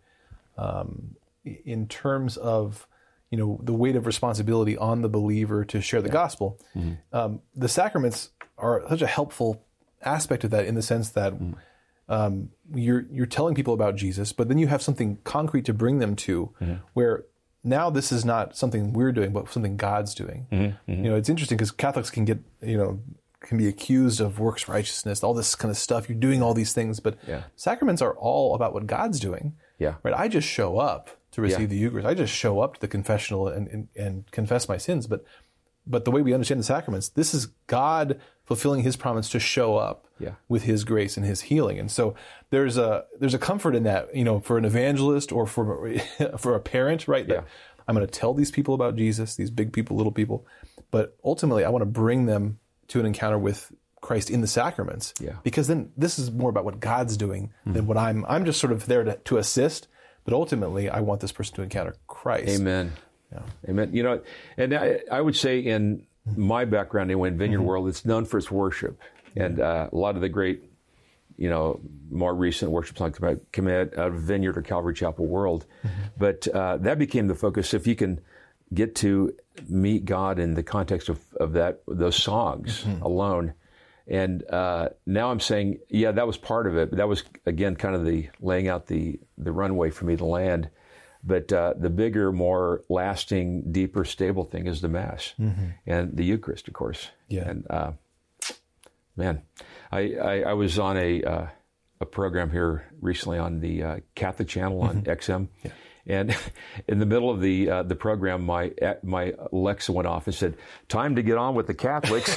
um, in terms of, you know, the weight of responsibility on the believer to share the yeah. gospel. Mm-hmm. Um, the sacraments are such a helpful aspect of that, in the sense that mm-hmm. um, you're you're telling people about Jesus, but then you have something concrete to bring them to, mm-hmm. where now this is not something we're doing, but something God's doing. Mm-hmm. Mm-hmm. You know, it's interesting because Catholics can get, you know, can be accused of works righteousness, all this kind of stuff. You're doing all these things, but yeah. sacraments are all about what God's doing. Yeah. Right. I just show up to receive yeah. the Eucharist. I just show up to the confessional and, and, and confess my sins. But but the way we understand the sacraments, this is God fulfilling His promise to show up yeah. with His grace and His healing. And so there's a there's a comfort in that, you know, for an evangelist or for for a parent, right? That yeah. I'm going to tell these people about Jesus, these big people, little people, but ultimately I want to bring them to an encounter with Christ in the sacraments, yeah. because then this is more about what God's doing mm-hmm. than what I'm. I'm just sort of there to, to assist, but ultimately I want this person to encounter Christ. Amen. Yeah. Amen. You know, and I, I would say in my background, anyway, in Vineyard mm-hmm. World, it's known for its worship, and uh, a lot of the great, you know, more recent worship songs come out, come out of Vineyard or Calvary Chapel World, mm-hmm. but uh, that became the focus. If you can get to meet God in the context of, of that, those songs mm-hmm. alone. And uh, now I'm saying, yeah, that was part of it. But that was, again, kind of the laying out the, the runway for me to land. But uh, the bigger, more lasting, deeper, stable thing is the Mass mm-hmm. and the Eucharist, of course. Yeah. And uh, man, I, I, I was on a uh, a program here recently on the uh, Catholic channel on mm-hmm. X M. Yeah. And in the middle of the uh, the program, my my Alexa went off and said, "Time to get on with the Catholics."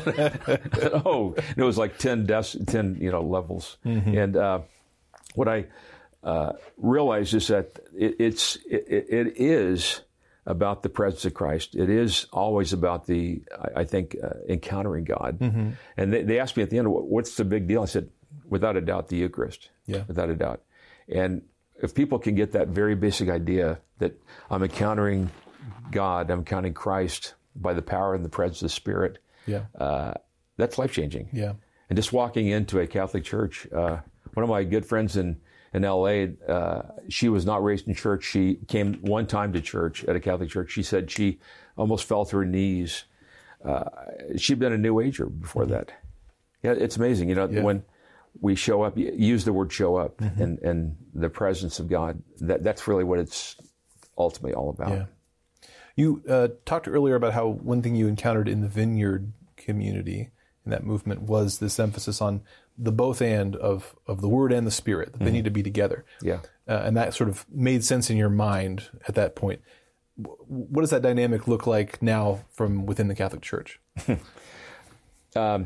Oh, and it was like ten, dec- ten you know, levels. Mm-hmm. And uh, what I uh, realized is that it, it's it, it is about the presence of Christ. It is always about the, I, I think, uh, encountering God. Mm-hmm. And they, they asked me at the end, "What's the big deal?" I said, "Without a doubt, the Eucharist." Yeah, without a doubt. And if people can get that very basic idea that I'm encountering God, I'm encountering Christ by the power and the presence of the Spirit, yeah, uh, that's life-changing. Yeah. And just walking into a Catholic church, uh, one of my good friends in, in L A. Uh, she was not raised in church. She came one time to church at a Catholic church. She said she almost fell to her knees. Uh, she'd been a New Ager before mm-hmm. that. Yeah, it's amazing. You know, yeah. when we show up, use the word show up mm-hmm. and, and the presence of God. That that's really what it's ultimately all about. Yeah. You uh, talked earlier about how one thing you encountered in the Vineyard community in that movement was this emphasis on the both and of, of the Word and the Spirit, that they mm-hmm. need to be together. Yeah. Uh, and that sort of made sense in your mind at that point. What does that dynamic look like now from within the Catholic Church? um,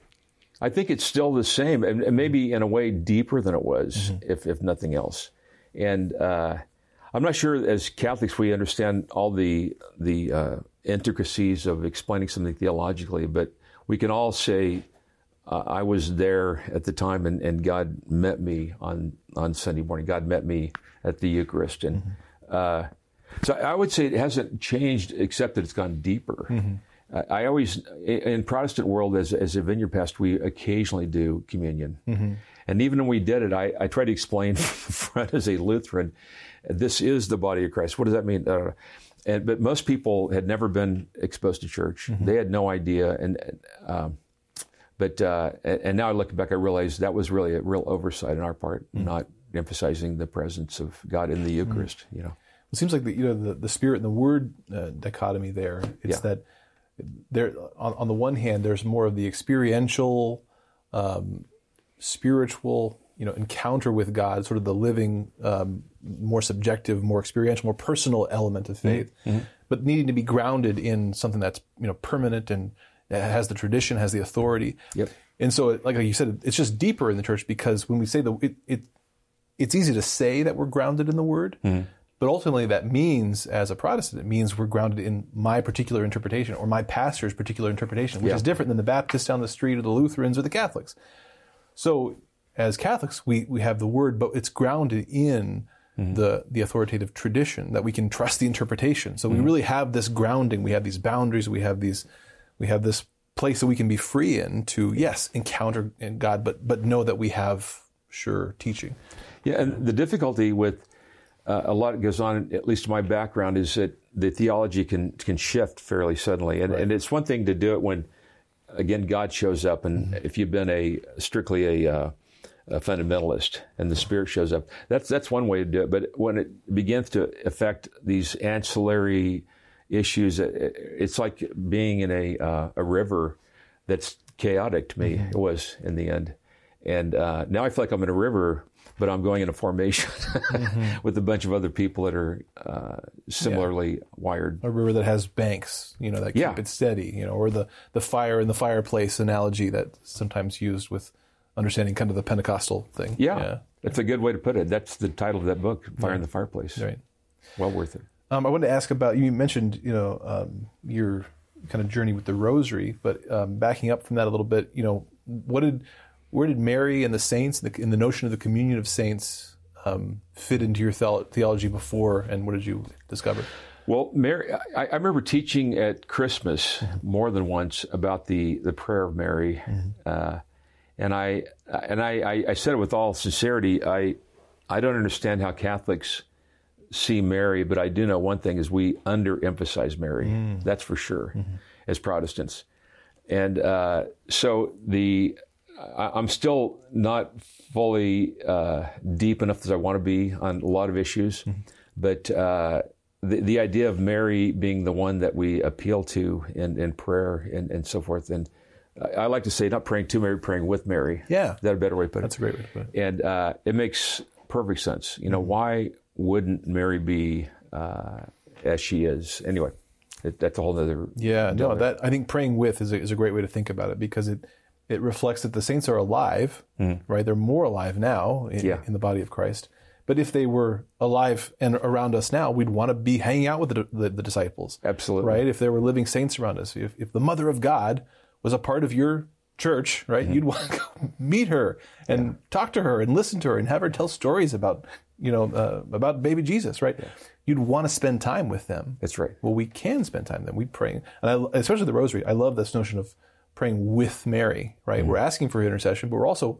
I think it's still the same, and maybe in a way deeper than it was, mm-hmm. if if nothing else. And uh, I'm not sure as Catholics we understand all the the uh, intricacies of explaining something theologically, but we can all say, uh, I was there at the time, and, and God met me on, on Sunday morning. God met me at the Eucharist. And mm-hmm. uh, so I would say it hasn't changed, except that it's gone deeper. Mm-hmm. Uh, I always, in Protestant world, as, as a Vineyard pastor, we occasionally do communion. Mm-hmm. And even when we did it, I, I try to explain front as a Lutheran, this is the body of Christ. What does that mean? Uh, and, but most people had never been exposed to church. Mm-hmm. They had no idea. And um, but uh, and now I look back, I realize that was really a real oversight on our part, mm-hmm. not emphasizing the presence of God in the Eucharist. Mm-hmm. You know, it seems like the, you know the, the Spirit and the Word uh, dichotomy there. It's yeah. that there on, on the one hand, there's more of the experiential, um, spiritual, you know, encounter with God, sort of the living, um, more subjective, more experiential, more personal element of faith, mm-hmm. but needing to be grounded in something that's, you know, permanent and has the tradition, has the authority. Yep. And so, like you said, it's just deeper in the church, because when we say the, it, it it's easy to say that we're grounded in the Word, mm-hmm. but ultimately that means, as a Protestant, it means we're grounded in my particular interpretation or my pastor's particular interpretation, which yeah. is different than the Baptists down the street or the Lutherans or the Catholics. So, as Catholics, we, we have the Word, but it's grounded in mm-hmm. the, the authoritative tradition, that we can trust the interpretation. So mm-hmm. we really have this grounding. We have these boundaries. We have these, we have this place that we can be free in to, yes, encounter God, but but know that we have sure teaching. Yeah, and the difficulty with uh, a lot that goes on, at least in my background, is that the theology can can shift fairly suddenly, and, right. and it's one thing to do it when, again, God shows up, and mm-hmm. if you've been a strictly a uh, a fundamentalist, and the Spirit shows up. That's that's one way to do it. But when it begins to affect these ancillary issues, it's like being in a uh, a river that's chaotic to me. Mm-hmm. It was in the end, and uh, now I feel like I'm in a river, but I'm going in a formation mm-hmm. with a bunch of other people that are uh, similarly yeah. wired. A river that has banks, you know, that keep yeah. it steady, you know, or the the fire in the fireplace analogy that's sometimes used with understanding kind of the Pentecostal thing. Yeah, yeah, that's a good way to put it. That's the title of that book, Fire yeah. in the Fireplace. Right. Well worth it. Um, I wanted to ask about, you mentioned, you know, um, your kind of journey with the Rosary, but um, backing up from that a little bit, you know, what did, where did Mary and the saints, in the, in the notion of the communion of saints, um, fit into your the- theology before, and what did you discover? Well, Mary, I, I remember teaching at Christmas mm-hmm. more than once about the, the prayer of Mary. Mm-hmm. Uh, And I and I, I said it with all sincerity. I I don't understand how Catholics see Mary, but I do know one thing is we underemphasize Mary. Mm. That's for sure, mm-hmm. as Protestants. And uh, so the I, I'm still not fully uh, deep enough as I want to be on a lot of issues, mm-hmm. but uh, the the idea of Mary being the one that we appeal to in, in prayer and, and so forth, and I like to say, not praying to Mary, praying with Mary. Yeah. Is that a better way to put it? That's a great way to put it. And uh, it makes perfect sense. You know, mm-hmm. why wouldn't Mary be uh, as she is? Anyway, it, that's a whole other... Yeah, no, that I think praying with is a, is a great way to think about it, because it, it reflects that the saints are alive, mm-hmm. right? They're more alive now in, yeah. in the body of Christ. But if they were alive and around us now, we'd want to be hanging out with the, the, the disciples. Absolutely. Right? If there were living saints around us, if, if the Mother of God was a part of your church, right? Mm-hmm. You'd want to go meet her and yeah. talk to her and listen to her and have her tell stories about, you know, uh, about baby Jesus, right? Yeah. You'd want to spend time with them. That's right. Well, we can spend time with them. We pray, and I, especially the Rosary. I love this notion of praying with Mary, right? Mm-hmm. We're asking for her intercession, but we're also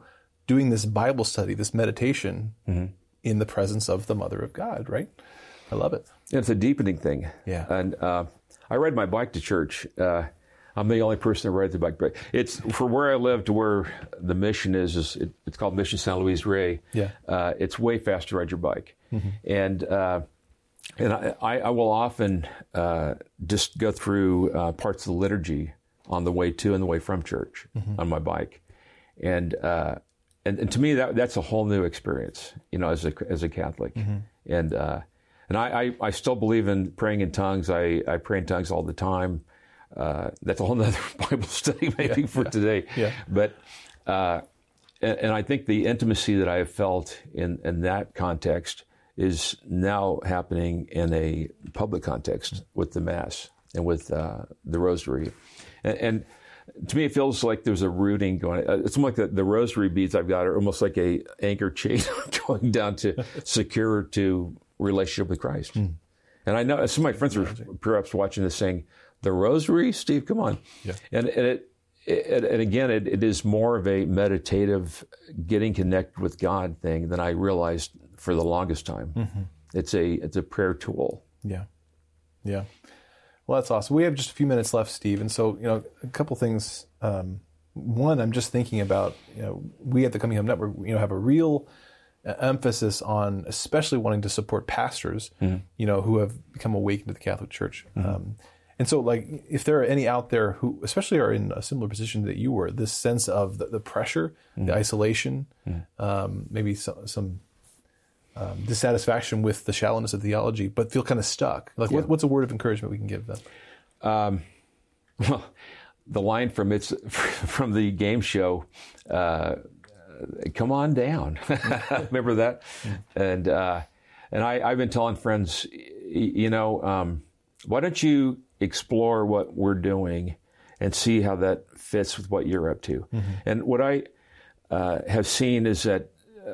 doing this Bible study, this meditation mm-hmm. in the presence of the Mother of God, right? I love it. It's a deepening thing. Yeah. And uh, I ride my bike to church. Uh, I'm the only person that rides the bike. But it's for where I live to where the mission is. is it, it's called Mission San Luis Rey. Yeah. Uh, it's way faster to ride your bike, mm-hmm. and uh, and I, I will often uh, just go through uh, parts of the liturgy on the way to and the way from church mm-hmm. on my bike, and uh, and and to me that that's a whole new experience. You know, as a as a Catholic, mm-hmm. and uh, and I, I I still believe in praying in tongues. I I pray in tongues all the time. Uh, that's a whole nother Bible study maybe yeah, for yeah, today. Yeah. But, uh, and, and I think the intimacy that I have felt in, in that context is now happening in a public context mm-hmm. with the Mass and with uh, the Rosary. And, and to me, it feels like there's a rooting going. Uh, it's almost like the, the rosary beads I've got are almost like a anchor chain going down to secure to relationship with Christ. Mm. And I know some of my friends are perhaps watching this saying, the rosary, Steve, come on. Yeah. And, and it, it, and again, it, it is more of a meditative, getting connected with God thing than I realized for the longest time. Mm-hmm. It's a it's a prayer tool. Yeah, yeah. Well, that's awesome. We have just a few minutes left, Steve, and so you know, a couple things. Um, one, I'm just thinking about you know, we at the Coming Home Network, you know, have a real emphasis on, especially wanting to support pastors, mm-hmm. you know, who have become awakened to the Catholic Church. Mm-hmm. Um, And so, like, if there are any out there who, especially are in a similar position that you were, this sense of the, the pressure, mm. the isolation, mm. um, maybe so, some um, dissatisfaction with the shallowness of theology, but feel kind of stuck. Like, yeah. what, what's a word of encouragement we can give them? Um, well, the line from it's from the game show, uh, "Come on down." Remember that? Mm. And uh, and I, I've been telling friends, you know, um, why don't you explore what we're doing and see how that fits with what you're up to. Mm-hmm. And what I uh, have seen is that,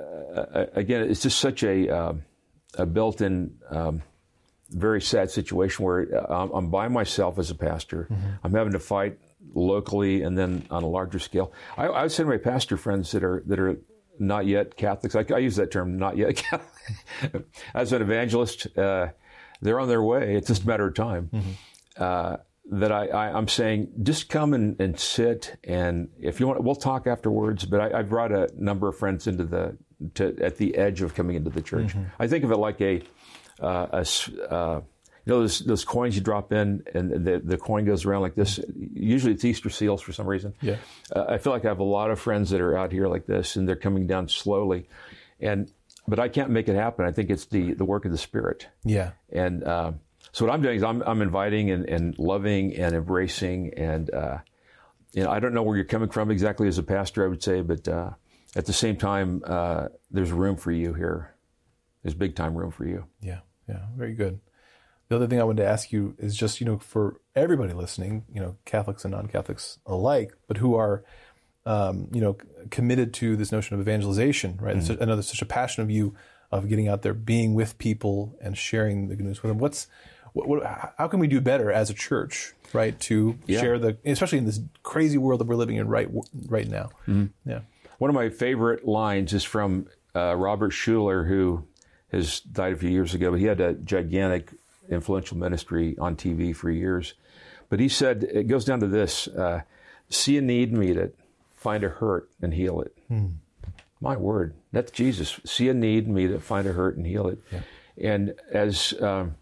uh, again, it's just such a, uh, a built-in, um, very sad situation where I'm, I'm by myself as a pastor. Mm-hmm. I'm having to fight locally and then on a larger scale. I, I would say to my pastor friends that are that are not yet Catholics, I, I use that term, not yet Catholic. As an evangelist, uh, they're on their way. It's just a matter of time. Mm-hmm. Uh, that I, I, I'm saying, just come and, and sit, and if you want, we'll talk afterwards. But I, I brought a number of friends into the to, at the edge of coming into the church. Mm-hmm. I think of it like a, uh, a uh, you know, those, those coins you drop in, and the the coin goes around like this. Usually, it's Easter seals for some reason. Yeah, uh, I feel like I have a lot of friends that are out here like this, and they're coming down slowly, and but I can't make it happen. I think it's the the work of the Spirit. Yeah, and. Uh, So what I'm doing is I'm, I'm inviting and, and loving and embracing, and uh, you know, I don't know where you're coming from exactly as a pastor, I would say, but uh, at the same time, uh, there's room for you here. There's big time room for you. Yeah, yeah, very good. The other thing I wanted to ask you is just, you know, for everybody listening, you know, Catholics and non-Catholics alike, but who are, um, you know, committed to this notion of evangelization, right? Mm-hmm. I know there's such a passion of you of getting out there, being with people and sharing the good news with them. What's What, what, how can we do better as a church, right, to yeah. share the, especially in this crazy world that we're living in right right now? Mm-hmm. Yeah. One of my favorite lines is from uh, Robert Schuller, who has died a few years ago, but he had a gigantic, influential ministry on T V for years. But he said, it goes down to this, uh, see a need, meet it, find a hurt, and heal it. Mm. My word, that's Jesus. See a need, meet it, find a hurt, and heal it. Yeah. And as... Um,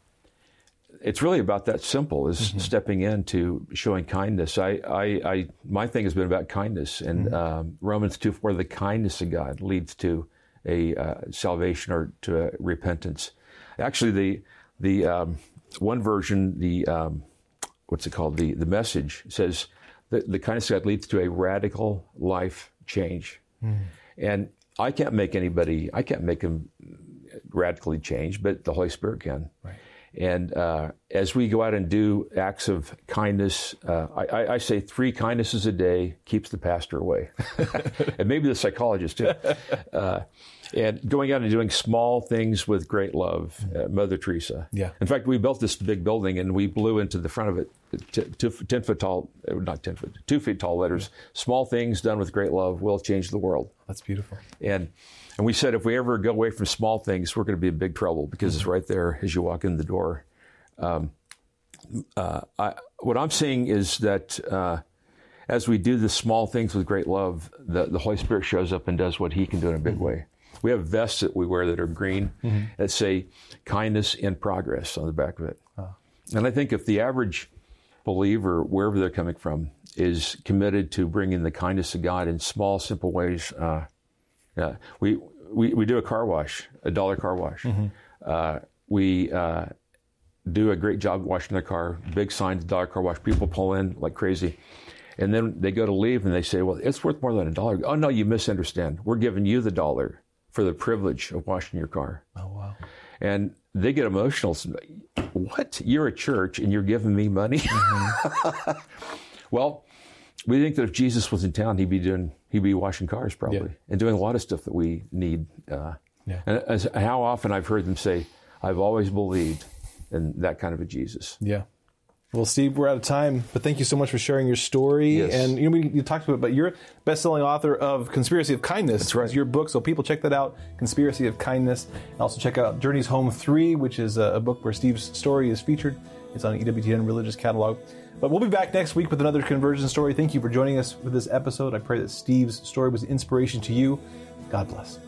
it's really about that simple, is mm-hmm. stepping into showing kindness. I, I, I, my thing has been about kindness, and mm-hmm. um, Romans two four, the kindness of God leads to a uh, salvation or to a repentance. Actually, the the um, one version, the um, what's it called? The the Message says that the kindness of God leads to a radical life change, mm-hmm. and I can't make anybody, I can't make them radically change, but the Holy Spirit can. Right. And uh, as we go out and do acts of kindness, uh, I, I say three kindnesses a day keeps the pastor away, and maybe the psychologist too. Uh, and going out and doing small things with great love, uh, Mother Teresa. Yeah. In fact, we built this big building, and we blew into the front of it t- two, ten foot tall, not ten foot, two feet tall letters. Small things done with great love will change the world. That's beautiful. And and we said if we ever go away from small things, we're going to be in big trouble because mm-hmm. it's right there as you walk in the door. Um, uh, I, what I'm seeing is that uh, as we do the small things with great love, the, the Holy Spirit shows up and does what He can do in a big mm-hmm. way. We have vests that we wear that are green mm-hmm. that say kindness in progress on the back of it. Oh. And I think if the average believer, wherever they're coming from, is committed to bringing the kindness of God in small, simple ways, uh, yeah, we, we, we do a car wash, a dollar car wash. Mm-hmm. Uh, we uh, do a great job washing their car, big signs, dollar car wash. People pull in like crazy. And then they go to leave and they say, well, it's worth more than a dollar. Oh, no, you misunderstand. We're giving you the dollar for the privilege of washing your car. Oh, wow. And they get emotional. What? You're a church and you're giving me money? Mm-hmm. Well, we think that if Jesus was in town, he'd be doing, he'd be washing cars probably yeah. and doing a lot of stuff that we need. Uh, yeah. And as, how often I've heard them say, I've always believed in that kind of a Jesus. Yeah. Well, Steve, we're out of time, but thank you so much for sharing your story. Yes. And you know, we, you talked about it, but you're best-selling author of Conspiracy of Kindness. That's right. It's your book, so people check that out, Conspiracy of Kindness. And also check out Journeys Home three, which is a, a book where Steve's story is featured. It's on E W T N Religious Catalog. But we'll be back next week with another conversion story. Thank you for joining us for this episode. I pray that Steve's story was an inspiration to you. God bless.